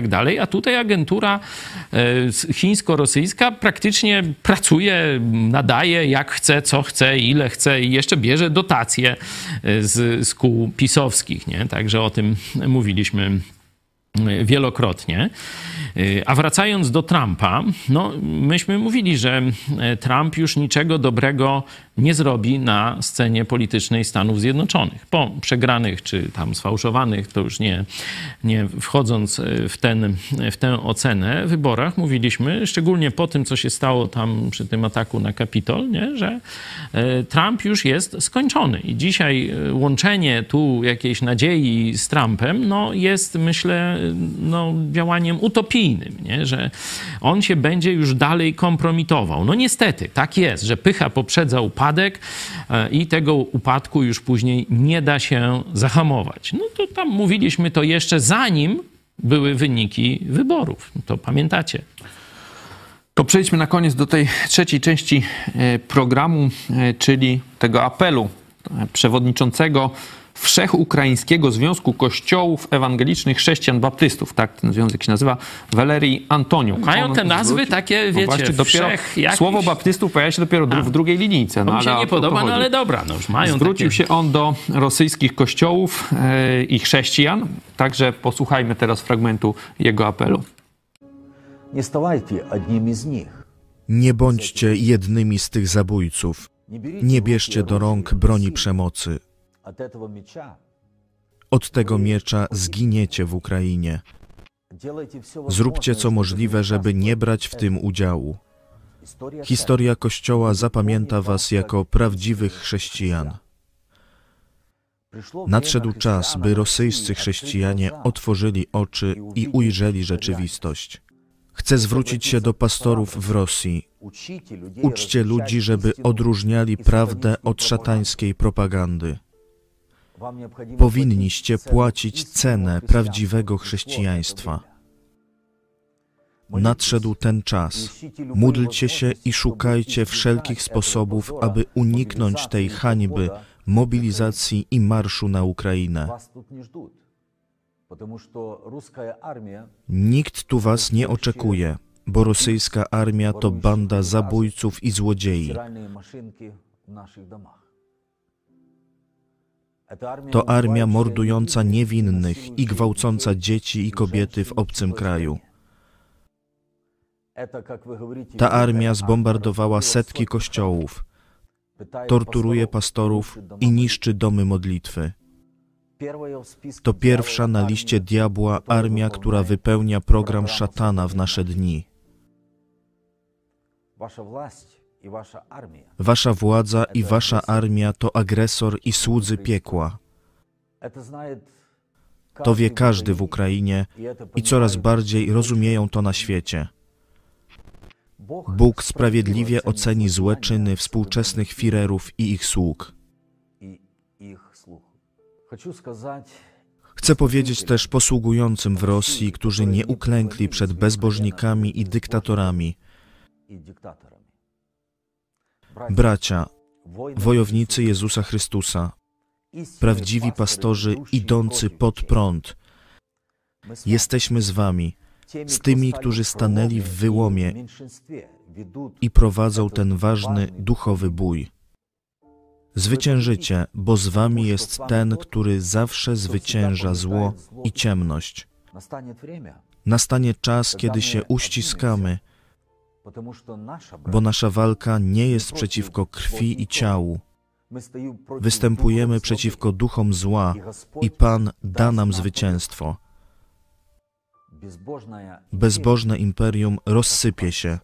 Speaker 4: tak dalej, a tutaj agentura chińsko-rosyjska praktycznie pracuje, nadaje jak chce, co chce, ile chce i jeszcze bierze dotacje z, z kół pisowskich, nie? Także o tym mówiliśmy wielokrotnie. A wracając do Trumpa, no myśmy mówili, że Trump już niczego dobrego nie zrobi na scenie politycznej Stanów Zjednoczonych. Po przegranych czy tam sfałszowanych, to już nie, nie wchodząc w, ten, w tę ocenę, wyborach mówiliśmy, szczególnie po tym, co się stało tam przy tym ataku na Kapitol, nie, że Trump już jest skończony. I dzisiaj łączenie tu jakiejś nadziei z Trumpem, no jest, myślę, no, działaniem utopijnym, nie? Że on się będzie już dalej kompromitował. No niestety, tak jest, że pycha poprzedza upadek i tego upadku już później nie da się zahamować. No to tam mówiliśmy to jeszcze zanim były wyniki wyborów. To pamiętacie.
Speaker 3: To przejdźmy na koniec do tej trzeciej części programu, czyli tego apelu przewodniczącego Wszechukraińskiego Związku Kościołów Ewangelicznych Chrześcijan Baptystów, tak ten związek się nazywa, Walerii Antoniuk.
Speaker 4: Mają te nazwy
Speaker 3: zwróci...
Speaker 4: takie, wiecie,
Speaker 3: no właśnie, dopiero
Speaker 4: jakiś...
Speaker 3: Słowo baptystów pojawia się dopiero A. w drugiej linijce. No,
Speaker 4: to mi się
Speaker 3: ale
Speaker 4: nie podoba, no ale dobra, no już mają
Speaker 3: Zwrócił
Speaker 4: takie...
Speaker 3: się on do rosyjskich kościołów yy, i chrześcijan, także posłuchajmy teraz fragmentu jego apelu.
Speaker 5: Nie stawajcie одним z nich.
Speaker 6: Nie bądźcie jednymi z tych zabójców. Nie bierzcie do rąk broni przemocy. Od tego miecza zginiecie w Ukrainie. Zróbcie co możliwe, żeby nie brać w tym udziału. Historia Kościoła zapamięta was jako prawdziwych chrześcijan. Nadszedł czas, by rosyjscy chrześcijanie otworzyli oczy i ujrzeli rzeczywistość. Chcę zwrócić się do pastorów w Rosji. Uczcie ludzi, żeby odróżniali prawdę od szatańskiej propagandy. Powinniście płacić cenę prawdziwego chrześcijaństwa. Nadszedł ten czas. Módlcie się i szukajcie wszelkich sposobów, aby uniknąć tej hańby, mobilizacji i marszu na Ukrainę. Nikt tu was nie oczekuje, bo rosyjska armia to banda zabójców i złodziei. To armia mordująca niewinnych i gwałcąca dzieci i kobiety w obcym kraju. Ta armia zbombardowała setki kościołów, torturuje pastorów i niszczy domy modlitwy. To pierwsza na liście diabła armia, która wypełnia program szatana w nasze dni. Wasza władza i wasza armia to agresor i słudzy piekła. To wie każdy w Ukrainie i coraz bardziej rozumieją to na świecie. Bóg sprawiedliwie oceni złe czyny współczesnych firerów i ich sług. Chcę powiedzieć też posługującym w Rosji, którzy nie uklękli przed bezbożnikami i dyktatorami. Bracia, wojownicy Jezusa Chrystusa, prawdziwi pastorzy idący pod prąd, jesteśmy z wami, z tymi, którzy stanęli w wyłomie i prowadzą ten ważny duchowy bój. Zwyciężycie, bo z wami jest ten, który zawsze zwycięża zło i ciemność. Nastanie czas, kiedy się uściskamy, bo nasza walka nie jest przeciwko krwi i ciału. Występujemy przeciwko duchom zła i Pan da nam zwycięstwo. Bezbożne imperium rozsypie się.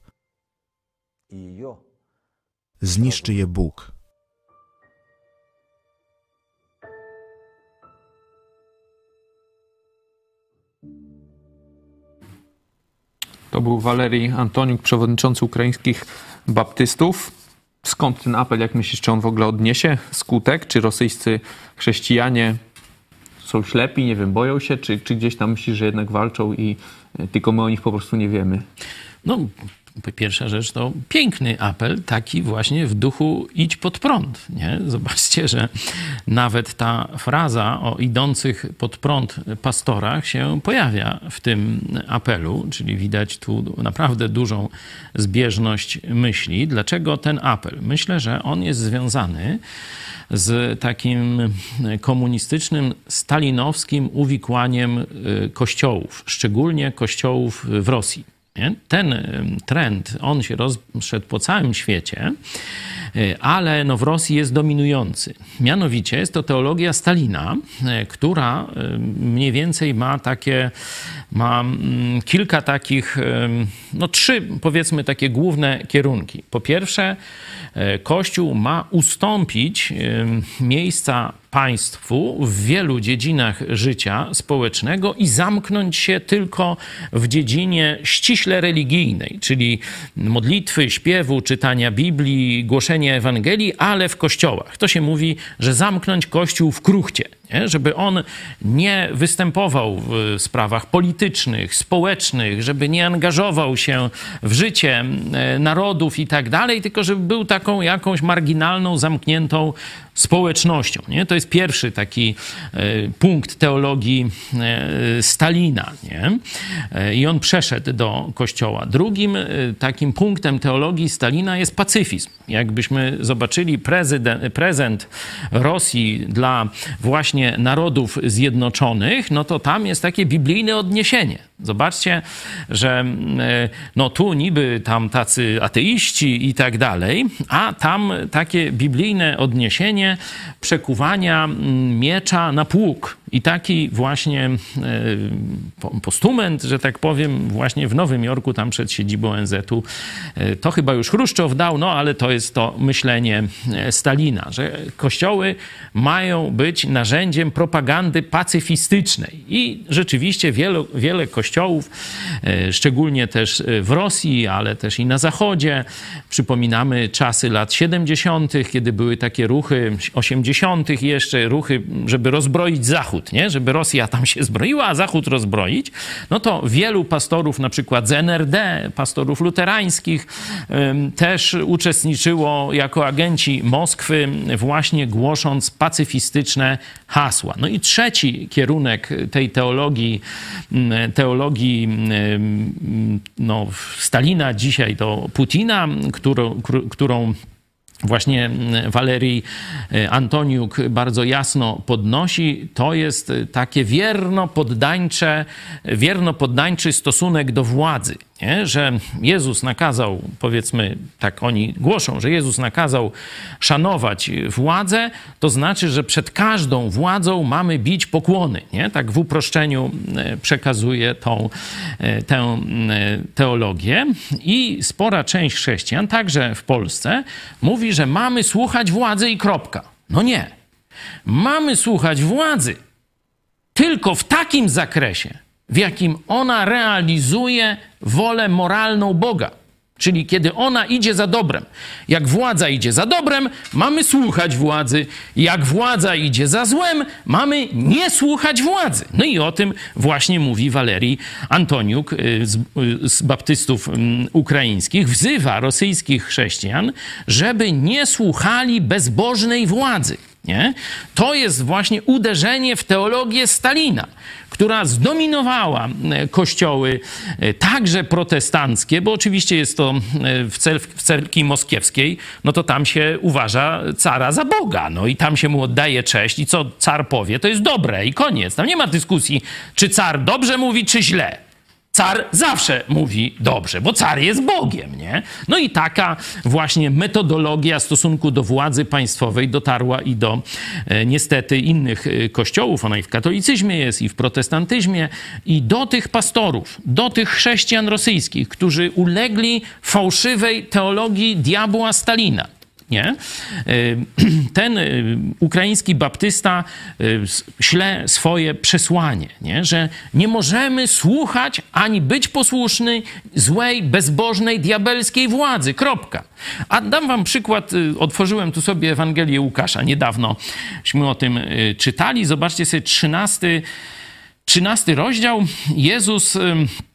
Speaker 6: Zniszczy je Bóg.
Speaker 3: To był Walerii Antoniuk, przewodniczący ukraińskich baptystów. Skąd ten apel, jak myślisz, czy on w ogóle odniesie skutek? Czy rosyjscy chrześcijanie są ślepi, nie wiem, boją się? Czy, czy gdzieś tam myślisz, że jednak walczą i tylko my o nich po prostu nie wiemy?
Speaker 4: No, Pierwsza rzecz to piękny apel, taki właśnie w duchu idź pod prąd. Nie? Zobaczcie, że nawet ta fraza o idących pod prąd pastorach się pojawia w tym apelu, czyli widać tu naprawdę dużą zbieżność myśli. Dlaczego ten apel? Myślę, że on jest związany z takim komunistycznym, stalinowskim uwikłaniem kościołów, szczególnie kościołów w Rosji. Nie? Ten trend, on się rozszedł po całym świecie, ale no w Rosji jest dominujący. Mianowicie jest to teologia Stalina, która mniej więcej ma takie, ma kilka takich, no trzy powiedzmy takie główne kierunki. Po pierwsze, Kościół ma ustąpić miejsca państwu w wielu dziedzinach życia społecznego i zamknąć się tylko w dziedzinie ściśle religijnej, czyli modlitwy, śpiewu, czytania Biblii, głoszenia Ewangelii, ale w kościołach. To się mówi, że zamknąć Kościół w kruchcie, nie? Żeby on nie występował w sprawach politycznych, społecznych, żeby nie angażował się w życie narodów i tak dalej, tylko żeby był taką jakąś marginalną, zamkniętą społecznością. Nie? To jest pierwszy taki e, punkt teologii e, Stalina. Nie? E, I on przeszedł do kościoła. Drugim e, takim punktem teologii Stalina jest pacyfizm. Jakbyśmy zobaczyli prezydent, prezent Rosji dla właśnie Narodów Zjednoczonych, no to tam jest takie biblijne odniesienie. Zobaczcie, że no tu niby tam tacy ateiści i tak dalej, a tam takie biblijne odniesienie przekuwania miecza na pług. I taki właśnie postument, że tak powiem, właśnie w Nowym Jorku, tam przed siedzibą O N Z u, to chyba już Chruszczow dał, no ale to jest to myślenie Stalina, że kościoły mają być narzędziem propagandy pacyfistycznej. I rzeczywiście wiele, wiele kościołów, szczególnie też w Rosji, ale też i na Zachodzie, przypominamy czasy lat siedemdziesiątych, kiedy były takie ruchy, osiemdziesiątych jeszcze, ruchy, żeby rozbroić Zachód, nie? Żeby Rosja tam się zbroiła, a Zachód rozbroić, no to wielu pastorów, na przykład z N R D, pastorów luterańskich, też uczestniczyło jako agenci Moskwy, właśnie głosząc pacyfistyczne hasła. No i trzeci kierunek tej teologii, teologii no, Stalina, dzisiaj to Putina, którą, którą właśnie Walerii Antoniuk bardzo jasno podnosi, to jest takie wierno-poddańcze, wierno-poddańczy stosunek do władzy. Nie? Że Jezus nakazał, powiedzmy, tak oni głoszą, że Jezus nakazał szanować władzę, to znaczy, że przed każdą władzą mamy bić pokłony. Nie? Tak w uproszczeniu przekazuje tą, tę teologię. I spora część chrześcijan, także w Polsce, mówi, że mamy słuchać władzy i kropka. No nie. Mamy słuchać władzy tylko w takim zakresie, w jakim ona realizuje wolę moralną Boga. Czyli kiedy ona idzie za dobrem. Jak władza idzie za dobrem, mamy słuchać władzy. Jak władza idzie za złem, mamy nie słuchać władzy. No i o tym właśnie mówi Walerii Antoniuk z, z baptystów ukraińskich. Wzywa rosyjskich chrześcijan, żeby nie słuchali bezbożnej władzy. Nie? To jest właśnie uderzenie w teologię Stalina, która zdominowała kościoły także protestanckie, bo oczywiście jest to w, cer- w cerkwi moskiewskiej, no to tam się uważa cara za Boga, no i tam się mu oddaje cześć i co car powie, to jest dobre i koniec. Tam nie ma dyskusji, czy car dobrze mówi, czy źle. Car zawsze mówi dobrze, bo car jest Bogiem, nie? No i taka właśnie metodologia stosunku do władzy państwowej dotarła i do e, niestety innych kościołów. Ona i w katolicyzmie jest, i w protestantyzmie, i do tych pastorów, do tych chrześcijan rosyjskich, którzy ulegli fałszywej teologii diabła Stalina. Nie? Ten ukraiński baptysta śle swoje przesłanie, nie? Że nie możemy słuchać ani być posłuszny złej, bezbożnej, diabelskiej władzy. Kropka. A dam wam przykład. Otworzyłem tu sobie Ewangelię Łukasza. Niedawnośmy o tym czytali. Zobaczcie sobie trzynasty, trzynasty rozdział. Jezus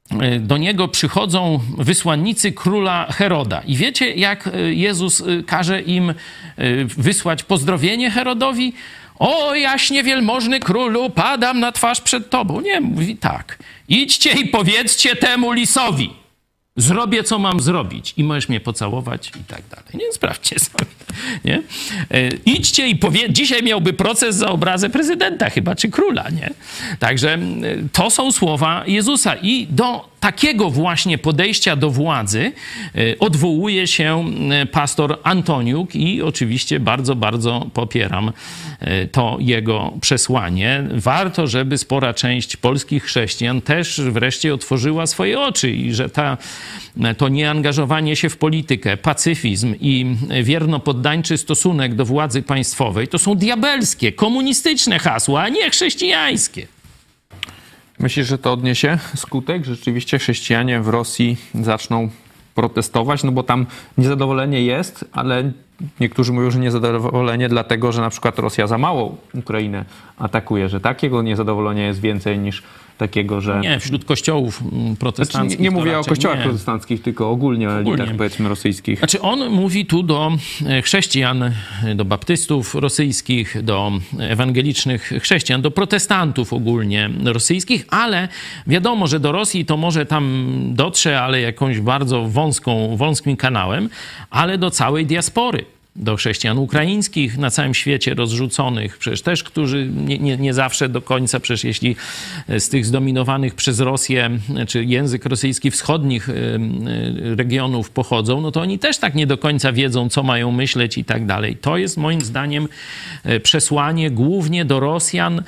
Speaker 4: do niego przychodzą wysłannicy króla Heroda. I wiecie, jak Jezus każe im wysłać pozdrowienie Herodowi? O, jaśnie wielmożny królu, padam na twarz przed tobą. Nie, mówi tak. Idźcie i powiedzcie temu lisowi. Zrobię, co mam zrobić i możesz mnie pocałować i tak dalej. Nie, sprawdźcie sobie. Nie? E, idźcie i powie... Dzisiaj miałby proces za obrazę prezydenta chyba, czy króla, nie? Także e, to są słowa Jezusa i do takiego właśnie podejścia do władzy e, odwołuje się e, pastor Antoniuk i oczywiście bardzo, bardzo popieram e, to jego przesłanie. Warto, żeby spora część polskich chrześcijan też wreszcie otworzyła swoje oczy i że ta to nieangażowanie się w politykę, pacyfizm i wiernopoddańczy stosunek do władzy państwowej to są diabelskie, komunistyczne hasła, a nie chrześcijańskie.
Speaker 3: Myślisz, że to odniesie skutek? Rzeczywiście chrześcijanie w Rosji zaczną protestować? No bo tam niezadowolenie jest, ale niektórzy mówią, że niezadowolenie dlatego, że na przykład Rosja za mało Ukrainę atakuje, że takiego niezadowolenia jest więcej niż takiego, że...
Speaker 4: Nie, wśród kościołów protestanckich.
Speaker 3: Znaczy, nie nie mówię o kościołach
Speaker 4: nie.
Speaker 3: protestanckich, tylko ogólnie o elitach, powiedzmy, rosyjskich.
Speaker 4: Znaczy on mówi tu do chrześcijan, do baptystów rosyjskich, do ewangelicznych chrześcijan, do protestantów ogólnie rosyjskich, ale wiadomo, że do Rosji to może tam dotrze, ale jakąś bardzo wąską, wąskim kanałem, ale do całej diaspory. Do chrześcijan ukraińskich na całym świecie rozrzuconych, przecież też, którzy nie, nie, nie zawsze do końca, przecież jeśli z tych zdominowanych przez Rosję, czy język rosyjski wschodnich regionów pochodzą, no to oni też tak nie do końca wiedzą, co mają myśleć i tak dalej. To jest moim zdaniem przesłanie głównie do Rosjan,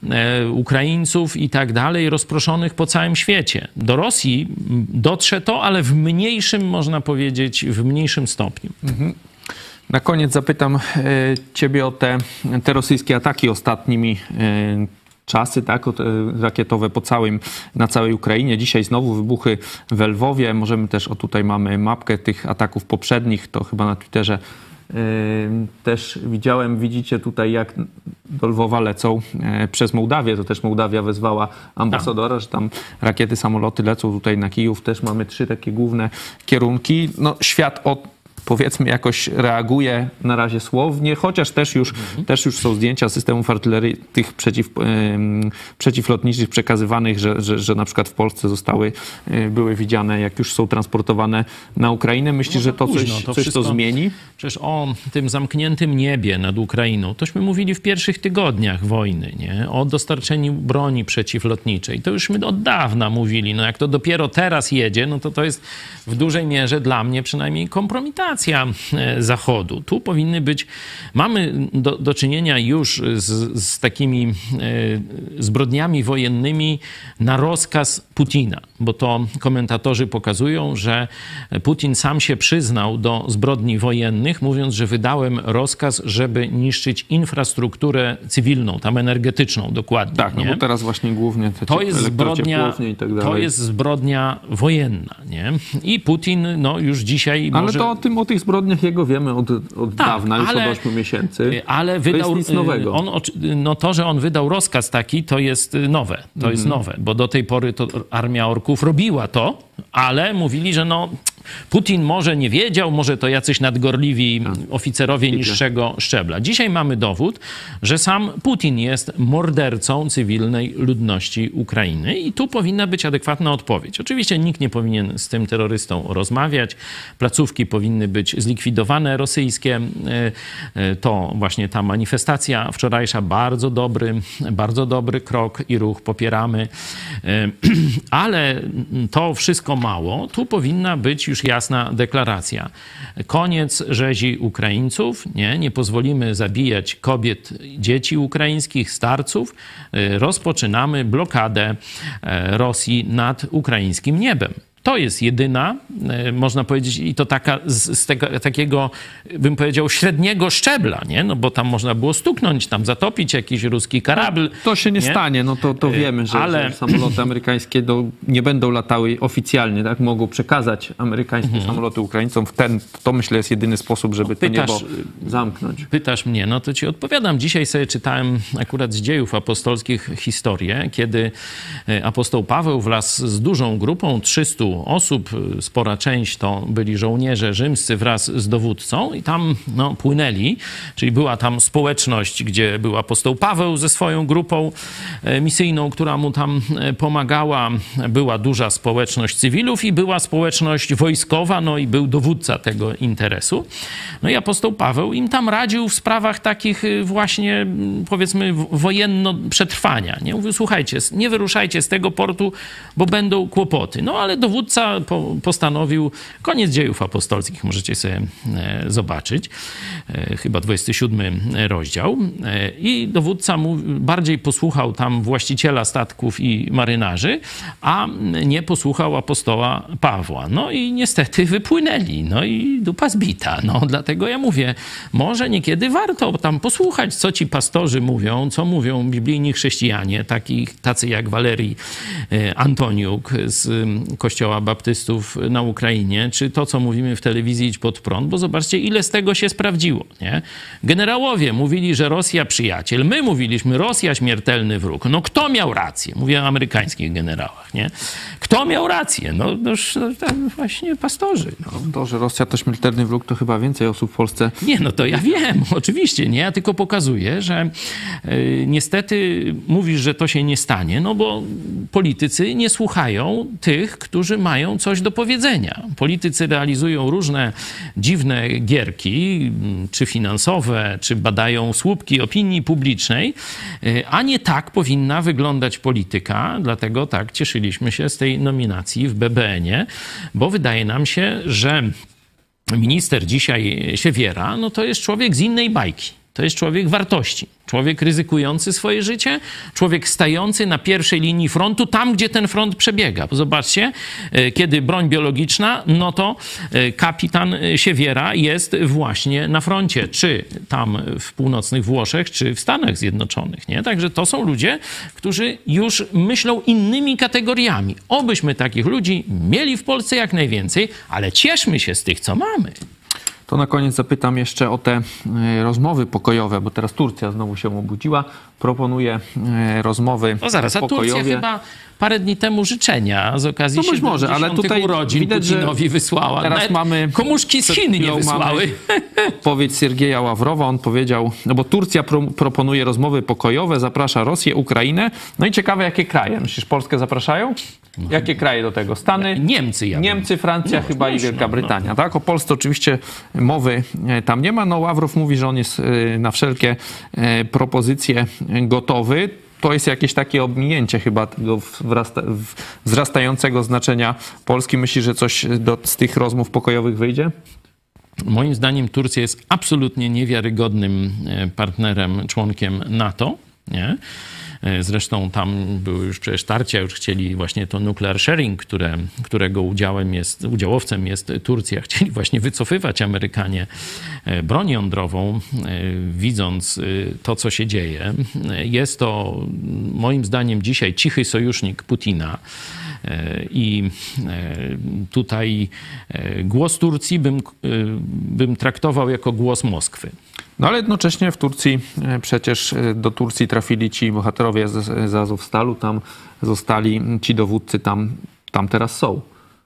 Speaker 4: Ukraińców i tak dalej, rozproszonych po całym świecie. Do Rosji dotrze to, ale w mniejszym, można powiedzieć, w mniejszym stopniu.
Speaker 3: Mhm. Na koniec zapytam e, ciebie o te, te rosyjskie ataki ostatnimi e, czasy, tak, o te rakietowe po całym, na całej Ukrainie. Dzisiaj znowu wybuchy w Lwowie. Możemy też, o tutaj mamy mapkę tych ataków poprzednich, to chyba na Twitterze e, też widziałem. Widzicie tutaj, jak do Lwowa lecą e, przez Mołdawię. To też Mołdawia wezwała ambasadora, tam. że tam rakiety, samoloty lecą tutaj na Kijów. Też mamy trzy takie główne kierunki. No, świat od powiedzmy jakoś reaguje na razie słownie, chociaż też już, mhm. też już są zdjęcia systemów artylerii tych przeciw, um, przeciwlotniczych przekazywanych, że, że, że na przykład w Polsce zostały, były widziane, jak już są transportowane na Ukrainę. Myślisz, no to że to późno, coś to, coś to zmieni?
Speaker 4: Przecież o tym zamkniętym niebie nad Ukrainą, tośmy mówili w pierwszych tygodniach wojny, nie? O dostarczeniu broni przeciwlotniczej. To już my od dawna mówili. No jak to dopiero teraz jedzie, no to to jest w dużej mierze dla mnie przynajmniej kompromitacja Zachodu. Tu powinny być, mamy do, do czynienia już z, z takimi e, zbrodniami wojennymi na rozkaz Putina, bo to komentatorzy pokazują, że Putin sam się przyznał do zbrodni wojennych, mówiąc, że wydałem rozkaz, żeby niszczyć infrastrukturę cywilną, tam energetyczną dokładnie.
Speaker 3: Tak, no
Speaker 4: nie?
Speaker 3: bo teraz właśnie głównie te
Speaker 4: to jest zbrodnia,
Speaker 3: i tak dalej.
Speaker 4: To jest zbrodnia wojenna, nie? I Putin, no już dzisiaj
Speaker 3: ale
Speaker 4: może...
Speaker 3: to o tym, o tych zbrodniach jego wiemy od, od
Speaker 4: tak,
Speaker 3: dawna, już
Speaker 4: ale,
Speaker 3: od ośmiu miesięcy.
Speaker 4: Ale wydał,
Speaker 3: to jest nic nowego.
Speaker 4: On, no to, że on wydał rozkaz taki, to jest nowe. To mhm. jest nowe, bo do tej pory to armia orków robiła to, ale mówili, że no Putin może nie wiedział, może to jacyś nadgorliwi A. oficerowie niższego szczebla. Dzisiaj mamy dowód, że sam Putin jest mordercą cywilnej ludności Ukrainy i tu powinna być adekwatna odpowiedź. Oczywiście nikt nie powinien z tym terrorystą rozmawiać. Placówki powinny być zlikwidowane rosyjskie. To właśnie ta manifestacja wczorajsza, bardzo dobry, bardzo dobry krok i ruch, popieramy. Ale to wszystko mało. Tu powinna być już jasna deklaracja. Koniec rzezi Ukraińców. Nie, nie pozwolimy zabijać kobiet, dzieci ukraińskich, starców. Rozpoczynamy blokadę Rosji nad ukraińskim niebem. to jest jedyna, można powiedzieć, i to taka z, z tego, takiego, bym powiedział, średniego szczebla, nie? No bo tam można było stuknąć, tam zatopić jakiś ruski karabl.
Speaker 1: To się nie, nie? stanie, no to, to wiemy, że, Ale... że samoloty amerykańskie do, nie będą latały oficjalnie, tak? Mogą przekazać amerykańskie mhm. samoloty Ukraińcom. W ten, to myślę jest jedyny sposób, żeby pytasz, to niebo zamknąć.
Speaker 4: Pytasz mnie, no to ci odpowiadam. Dzisiaj sobie czytałem akurat z dziejów apostolskich historię, kiedy apostoł Paweł wraz z dużą grupą, trzystu osób, spora część to byli żołnierze rzymscy wraz z dowódcą i tam no, płynęli, czyli była tam społeczność, gdzie był apostoł Paweł ze swoją grupą misyjną, która mu tam pomagała. Była duża społeczność cywilów i była społeczność wojskowa, no i był dowódca tego interesu. No i apostoł Paweł im tam radził w sprawach takich właśnie, powiedzmy, wojenno-przetrwania. Nie? Mówił, słuchajcie, nie wyruszajcie z tego portu, bo będą kłopoty. No ale dowódca po, postanowił, koniec dziejów apostolskich, możecie sobie e, zobaczyć, e, chyba dwudziesty siódmy rozdział. E, I dowódca mu bardziej posłuchał tam właściciela statków i marynarzy, a nie posłuchał apostoła Pawła. No i niestety wypłynęli. No i dupa zbita. No dlatego ja mówię, może niekiedy warto tam posłuchać, co ci pastorzy mówią, co mówią biblijni chrześcijanie, takich, tacy jak Walerii Antoniuk z Kościoła Baptystów na Ukrainie, czy to, co mówimy w telewizji Idź Pod Prąd, bo zobaczcie, ile z tego się sprawdziło. Nie? Generałowie mówili, że Rosja przyjaciel. My mówiliśmy, Rosja śmiertelny wróg. No kto miał rację? Mówię o amerykańskich generałach. Nie? Kto miał rację? No, no, no tam właśnie pastorzy. No.
Speaker 1: To, że Rosja to śmiertelny wróg, to chyba więcej osób w Polsce...
Speaker 4: Nie, no to ja wiem, oczywiście, nie? Ja tylko pokazuję, że y, niestety mówisz, że to się nie stanie, no bo politycy nie słuchają tych, którzy mają coś do powiedzenia. Politycy realizują różne dziwne gierki, czy finansowe, czy badają słupki opinii publicznej, a nie tak powinna wyglądać polityka. Dlatego tak cieszyliśmy się z tej nominacji w B B N-ie, bo wydaje nam się, że minister dzisiaj Siewiera, no to jest człowiek z innej bajki. To jest człowiek wartości. Człowiek ryzykujący swoje życie, człowiek stający na pierwszej linii frontu, tam gdzie ten front przebiega. Bo zobaczcie, kiedy broń biologiczna, no to kapitan Siewiera jest właśnie na froncie, czy tam w północnych Włoszech, czy w Stanach Zjednoczonych. Nie? Także to są ludzie, którzy już myślą innymi kategoriami. Obyśmy takich ludzi mieli w Polsce jak najwięcej, ale cieszmy się z tych, co mamy.
Speaker 1: To na koniec zapytam jeszcze o te rozmowy pokojowe, bo teraz Turcja znowu się obudziła. Proponuje rozmowy
Speaker 4: no zaraz, a
Speaker 1: pokojowe.
Speaker 4: Turcja chyba parę dni temu życzenia z okazji
Speaker 1: no być może, ale tutaj
Speaker 4: urodzin
Speaker 1: widać,
Speaker 4: Putinowi wysłała.
Speaker 1: Teraz
Speaker 4: Nawet
Speaker 1: mamy
Speaker 4: komuszki z Chin nie wysłały.
Speaker 1: Odpowiedź Siergieja Ławrowa. On powiedział, no bo Turcja pro, proponuje rozmowy pokojowe, zaprasza Rosję, Ukrainę. No i ciekawe, jakie kraje. Myślisz, Polskę zapraszają? No. Jakie kraje do tego? Stany?
Speaker 4: Niemcy. Ja
Speaker 1: Niemcy, Francja no, chyba no, i Wielka no, Brytania. No. Tak? O Polsce oczywiście mowy tam nie ma. No Ławrow mówi, że on jest na wszelkie propozycje gotowy. To jest jakieś takie obminięcie chyba tego wzrastającego znaczenia Polski. Myślisz, że coś do, z tych rozmów pokojowych wyjdzie?
Speaker 4: Moim zdaniem Turcja jest absolutnie niewiarygodnym partnerem, członkiem NATO. Nie? Zresztą tam były już przecież tarcia, już chcieli właśnie to nuclear sharing, które, którego udziałem jest, udziałowcem jest Turcja. Chcieli właśnie wycofywać Amerykanie broń jądrową, widząc to, co się dzieje. Jest to moim zdaniem dzisiaj cichy sojusznik Putina. I tutaj głos Turcji bym, bym traktował jako głos Moskwy.
Speaker 1: No ale jednocześnie w Turcji, przecież do Turcji trafili ci bohaterowie z, z Azowstalu, tam zostali ci dowódcy, tam, tam teraz są.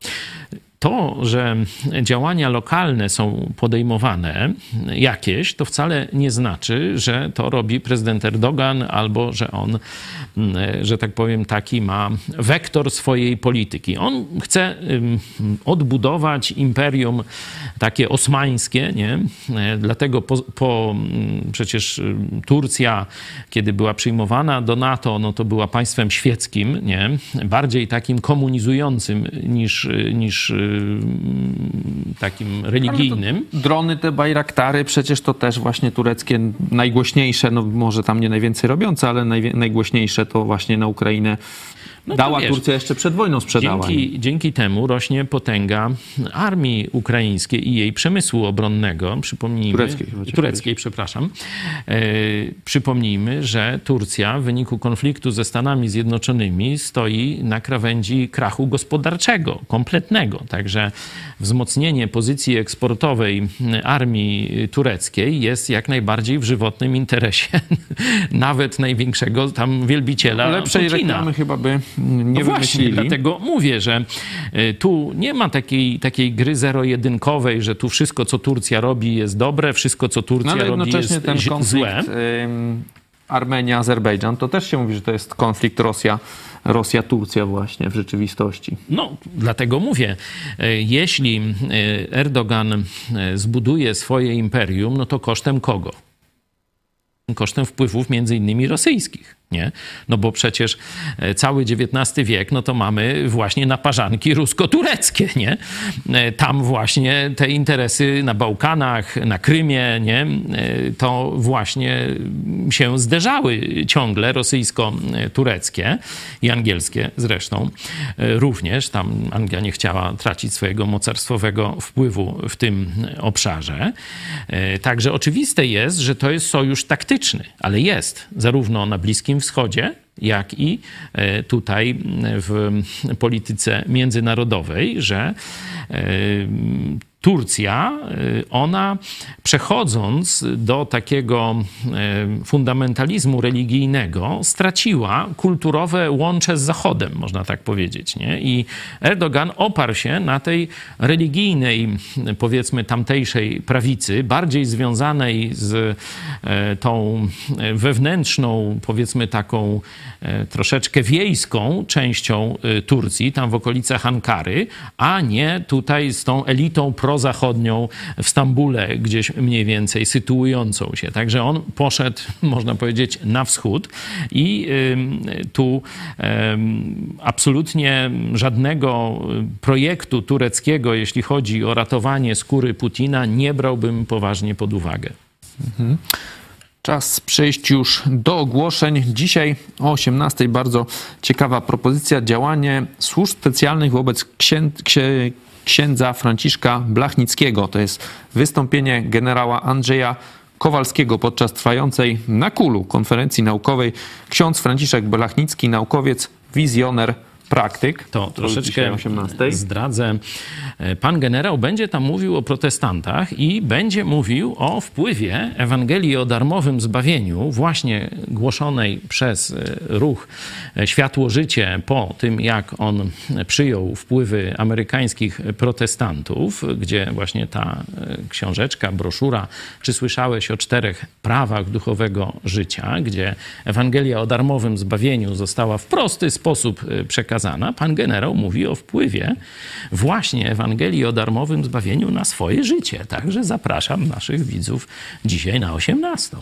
Speaker 4: To, że działania lokalne są podejmowane jakieś, to wcale nie znaczy, że to robi prezydent Erdogan albo że on, że tak powiem, taki ma wektor swojej polityki. On chce odbudować imperium takie osmańskie, nie? Dlatego po, po przecież Turcja, kiedy była przyjmowana do NATO, no to była państwem świeckim, nie? Bardziej takim komunizującym niż, niż takim religijnym.
Speaker 1: Drony, te Bajraktary, przecież to też właśnie tureckie najgłośniejsze, no może tam nie najwięcej robiące, ale naj, najgłośniejsze to właśnie na Ukrainę
Speaker 4: No to
Speaker 3: dała
Speaker 4: wiesz,
Speaker 3: Turcja jeszcze przed wojną, sprzedała.
Speaker 4: Dzięki, dzięki temu rośnie potęga armii ukraińskiej i jej przemysłu obronnego. Przypomnijmy,
Speaker 3: Tureckiej,
Speaker 4: tureckiej przepraszam. E, przypomnijmy, że Turcja w wyniku konfliktu ze Stanami Zjednoczonymi stoi na krawędzi krachu gospodarczego, kompletnego. Także wzmocnienie pozycji eksportowej armii tureckiej jest jak najbardziej w żywotnym interesie nawet największego tam wielbiciela
Speaker 3: Lepszej
Speaker 4: Putina.
Speaker 3: reklamy chyba by nie
Speaker 4: No właśnie,
Speaker 3: wymyślili.
Speaker 4: dlatego mówię, że y, tu nie ma takiej, takiej gry zero-jedynkowej, że tu wszystko, co Turcja robi, jest dobre, wszystko, co Turcja
Speaker 3: No ale
Speaker 4: robi,
Speaker 3: jednocześnie
Speaker 4: jest
Speaker 3: ten
Speaker 4: zi-
Speaker 3: konflikt
Speaker 4: złe.
Speaker 3: ym, Armenia-Azerbejdżan, to też się mówi, że to jest konflikt Rosja, Rosja-Turcja właśnie w rzeczywistości.
Speaker 4: No, dlatego mówię, y, jeśli y, Erdogan y, zbuduje swoje imperium, no to kosztem kogo? Kosztem wpływów między innymi rosyjskich, nie? No bo przecież cały dziewiętnasty wiek, no to mamy właśnie naparzanki rusko-tureckie, nie? Tam właśnie te interesy na Bałkanach, na Krymie, nie? To właśnie się zderzały ciągle rosyjsko-tureckie i angielskie zresztą również. Tam Anglia nie chciała tracić swojego mocarstwowego wpływu w tym obszarze. Także oczywiste jest, że to jest sojusz taktyczny, ale jest zarówno na Bliskim Wschodzie, jak i tutaj w polityce międzynarodowej, że Turcja, ona przechodząc do takiego fundamentalizmu religijnego, straciła kulturowe łącze z Zachodem, można tak powiedzieć, nie? I Erdogan oparł się na tej religijnej, powiedzmy, tamtejszej prawicy, bardziej związanej z tą wewnętrzną, powiedzmy, taką troszeczkę wiejską częścią Turcji, tam w okolicach Ankary, a nie tutaj z tą elitą prozachodnią w Stambule, gdzieś mniej więcej sytuującą się. Także on poszedł, można powiedzieć, na wschód i y, tu y, absolutnie żadnego projektu tureckiego, jeśli chodzi o ratowanie skóry Putina, nie brałbym poważnie pod uwagę.
Speaker 3: Mhm. Czas przejść już do ogłoszeń. Dzisiaj o osiemnastej bardzo ciekawa propozycja. Działanie służb specjalnych wobec księ... księ... księdza Franciszka Blachnickiego. To jest wystąpienie generała Andrzeja Kowalskiego podczas trwającej na Kulu konferencji naukowej. Ksiądz Franciszek Blachnicki, naukowiec, wizjoner, praktyk.
Speaker 4: To troszeczkę zdradzę. Pan generał będzie tam mówił o protestantach i będzie mówił o wpływie Ewangelii o darmowym zbawieniu, właśnie głoszonej przez ruch Światło Życie po tym, jak on przyjął wpływy amerykańskich protestantów, gdzie właśnie ta książeczka, broszura, czy słyszałeś o czterech prawach duchowego życia, gdzie Ewangelia o darmowym zbawieniu została w prosty sposób przekazana. Pan generał mówi o wpływie właśnie Ewangelii o darmowym zbawieniu na swoje życie. Także zapraszam naszych widzów dzisiaj na osiemnastą.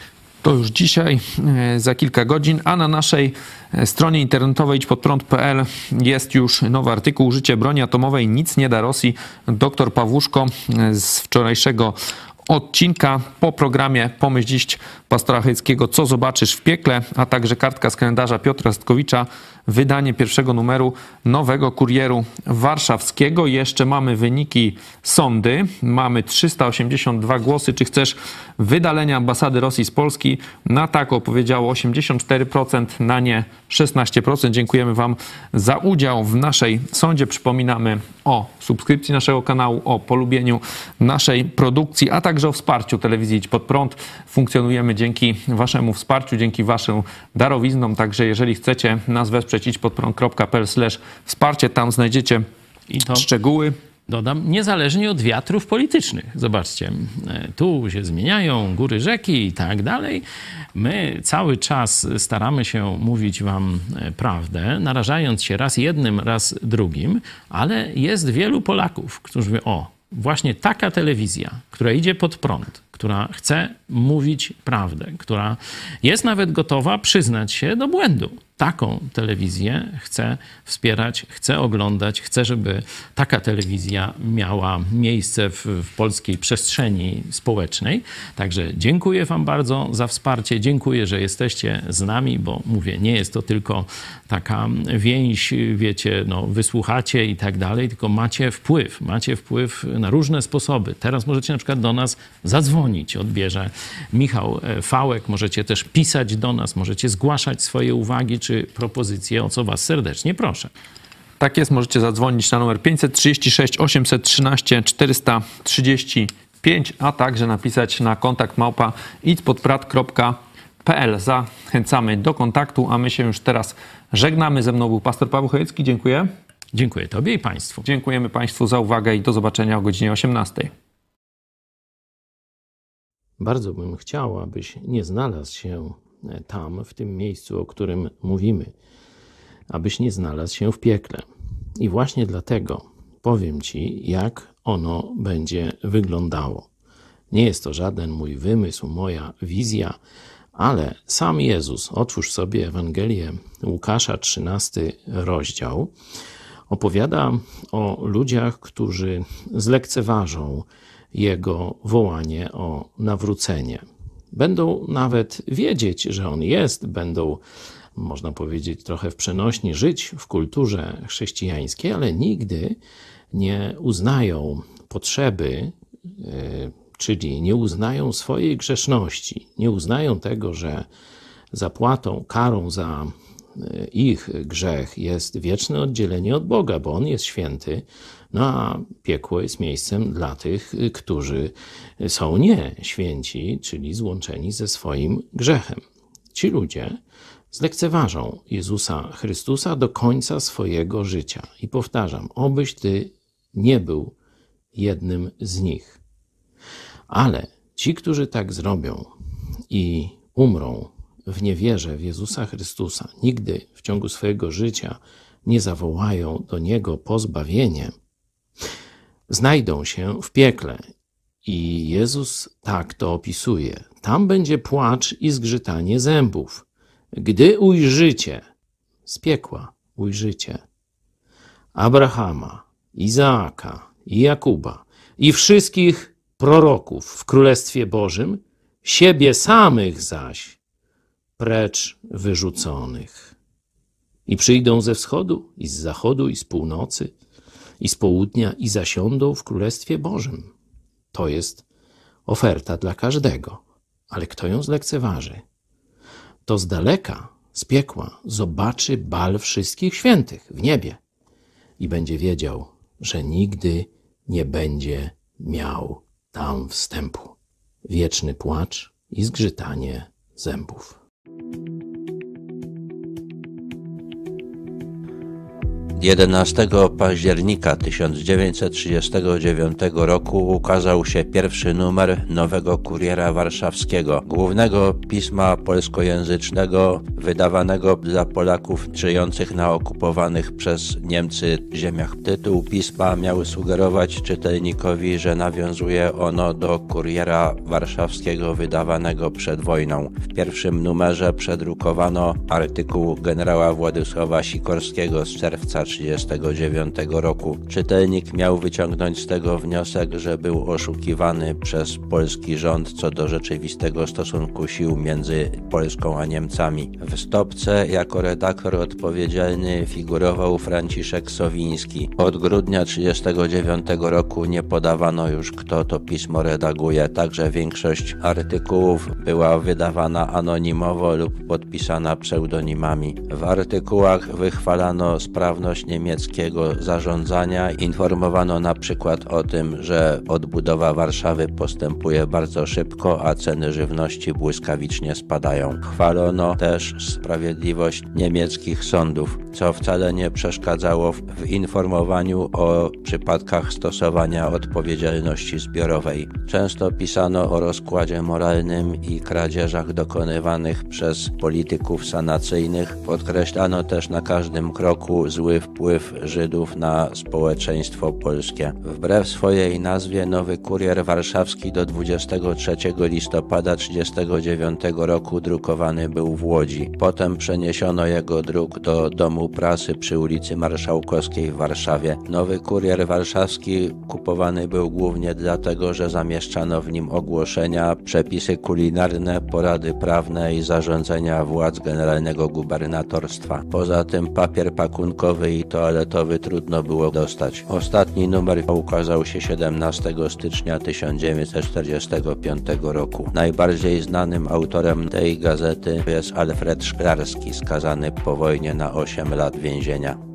Speaker 3: To już dzisiaj, za kilka godzin, a na naszej stronie internetowej idź pod prąd kropka p l jest już nowy artykuł Użycie broni atomowej nic nie da Rosji. Doktor Pawłuszko z wczorajszego odcinka. Po programie Pomyśl dziś pastora Chojeckiego, co zobaczysz w piekle, a także kartka z kalendarza Piotra Stkowicza, wydanie pierwszego numeru Nowego Kurieru Warszawskiego. Jeszcze mamy wyniki sądy. Mamy trzysta osiemdziesiąt dwa głosy. Czy chcesz wydalenia ambasady Rosji z Polski? Na tak opowiedziało osiemdziesiąt cztery procent, na nie szesnaście procent. Dziękujemy Wam za udział w naszej sądzie. Przypominamy o subskrypcji naszego kanału, o polubieniu naszej produkcji, a także o wsparciu telewizji Idź Pod Prąd. Funkcjonujemy dzięki Waszemu wsparciu, dzięki Waszym darowiznom. Także jeżeli chcecie nas wesprzeć, idź pod prąd kropka p l slash wsparcie, tam znajdziecie
Speaker 4: I to
Speaker 3: szczegóły.
Speaker 4: Dodam, niezależnie od wiatrów politycznych. Zobaczcie, tu się zmieniają góry, rzeki i tak dalej. My cały czas staramy się mówić Wam prawdę, narażając się raz jednym, raz drugim, ale jest wielu Polaków, którzy mówią, o, właśnie taka telewizja, która idzie pod prąd, która chce mówić prawdę, która jest nawet gotowa przyznać się do błędu. taką telewizję chcę wspierać, chcę oglądać, chcę, żeby taka telewizja miała miejsce w, w polskiej przestrzeni społecznej. Także dziękuję wam bardzo za wsparcie, dziękuję, że jesteście z nami, bo mówię, nie jest to tylko taka więź, wiecie, no wysłuchacie i tak dalej, tylko macie wpływ, macie wpływ na różne sposoby. Teraz możecie na przykład do nas zadzwonić, odbierze Michał Fałek, możecie też pisać do nas, możecie zgłaszać swoje uwagi czy propozycje, o co was serdecznie proszę.
Speaker 3: Tak jest, możecie zadzwonić na numer pięćset trzydzieści sześć osiemset trzynaście czterysta trzydzieści pięć, a także napisać na kontakt małpa idźpodprat kropka p l. Zachęcamy do kontaktu, a my się już teraz żegnamy. Ze mną był pastor Paweł Chojecki. Dziękuję.
Speaker 4: Dziękuję tobie i państwu.
Speaker 3: Dziękujemy państwu za uwagę i do zobaczenia o godzinie osiemnastej.
Speaker 7: Bardzo bym chciał, abyś nie znalazł się tam, w tym miejscu, o którym mówimy, abyś nie znalazł się w piekle. I właśnie dlatego powiem ci, jak ono będzie wyglądało. Nie jest to żaden mój wymysł, moja wizja, ale sam Jezus, otwórz sobie Ewangelię Łukasza, trzynasty rozdział, opowiada o ludziach, którzy zlekceważą Jego wołanie o nawrócenie. Będą nawet wiedzieć, że On jest, będą, można powiedzieć trochę w przenośni, żyć w kulturze chrześcijańskiej, ale nigdy nie uznają potrzeby, czyli nie uznają swojej grzeszności, nie uznają tego, że zapłatą, karą za ich grzech jest wieczne oddzielenie od Boga, bo On jest święty, no a piekło jest miejscem dla tych, którzy są nie święci, czyli złączeni ze swoim grzechem. Ci ludzie zlekceważą Jezusa Chrystusa do końca swojego życia. I powtarzam, obyś ty nie był jednym z nich. Ale ci, którzy tak zrobią i umrą w niewierze w Jezusa Chrystusa, nigdy w ciągu swojego życia nie zawołają do Niego po zbawienie, znajdą się w piekle. I Jezus tak to opisuje. Tam będzie płacz i zgrzytanie zębów. Gdy ujrzycie, z piekła ujrzycie, Abrahama, Izaaka i Jakuba i wszystkich proroków w Królestwie Bożym, siebie samych zaś precz wyrzuconych. I przyjdą ze wschodu, i z zachodu, i z północy, i z południa, i zasiądą w Królestwie Bożym. To jest oferta dla każdego, ale kto ją zlekceważy, to z daleka, z piekła, zobaczy bal wszystkich świętych w niebie i będzie wiedział, że nigdy nie będzie miał tam wstępu. Wieczny płacz i zgrzytanie zębów.
Speaker 8: jedenastego października tysiąc dziewięćset trzydziestego dziewiątego roku ukazał się pierwszy numer Nowego Kuriera Warszawskiego, głównego pisma polskojęzycznego wydawanego dla Polaków żyjących na okupowanych przez Niemcy ziemiach. Tytuł pisma miał sugerować czytelnikowi, że nawiązuje ono do Kuriera Warszawskiego wydawanego przed wojną. W pierwszym numerze przedrukowano artykuł generała Władysława Sikorskiego z czerwca trzydziestego dziewiątego roku. Czytelnik miał wyciągnąć z tego wniosek, że był oszukiwany przez polski rząd co do rzeczywistego stosunku sił między Polską a Niemcami. W stopce jako redaktor odpowiedzialny figurował Franciszek Sowiński. Od grudnia trzydziestego dziewiątego roku nie podawano już, kto to pismo redaguje, także większość artykułów była wydawana anonimowo lub podpisana pseudonimami. W artykułach wychwalano sprawność niemieckiego zarządzania, informowano na przykład o tym, że odbudowa Warszawy postępuje bardzo szybko, a ceny żywności błyskawicznie spadają. Chwalono też sprawiedliwość niemieckich sądów. co wcale nie przeszkadzało w informowaniu o przypadkach stosowania odpowiedzialności zbiorowej. Często pisano o rozkładzie moralnym i kradzieżach dokonywanych przez polityków sanacyjnych. Podkreślano też na każdym kroku zły wpływ Żydów na społeczeństwo polskie. Wbrew swojej nazwie Nowy Kurier Warszawski do dwudziestego trzeciego listopada tysiąc dziewięćset trzydziestego dziewiątego roku drukowany był w Łodzi. Potem przeniesiono jego druk do Domu Prasy przy ulicy Marszałkowskiej w Warszawie. Nowy Kurier Warszawski kupowany był głównie dlatego, że zamieszczano w nim ogłoszenia, przepisy kulinarne, porady prawne i zarządzenia władz generalnego gubernatorstwa. Poza tym papier pakunkowy i toaletowy trudno było dostać. Ostatni numer ukazał się siedemnastego stycznia tysiąc dziewięćset czterdziestego piątego roku. Najbardziej znanym autorem tej gazety jest Alfred Szklarski, skazany po wojnie na osiem lat więzienia.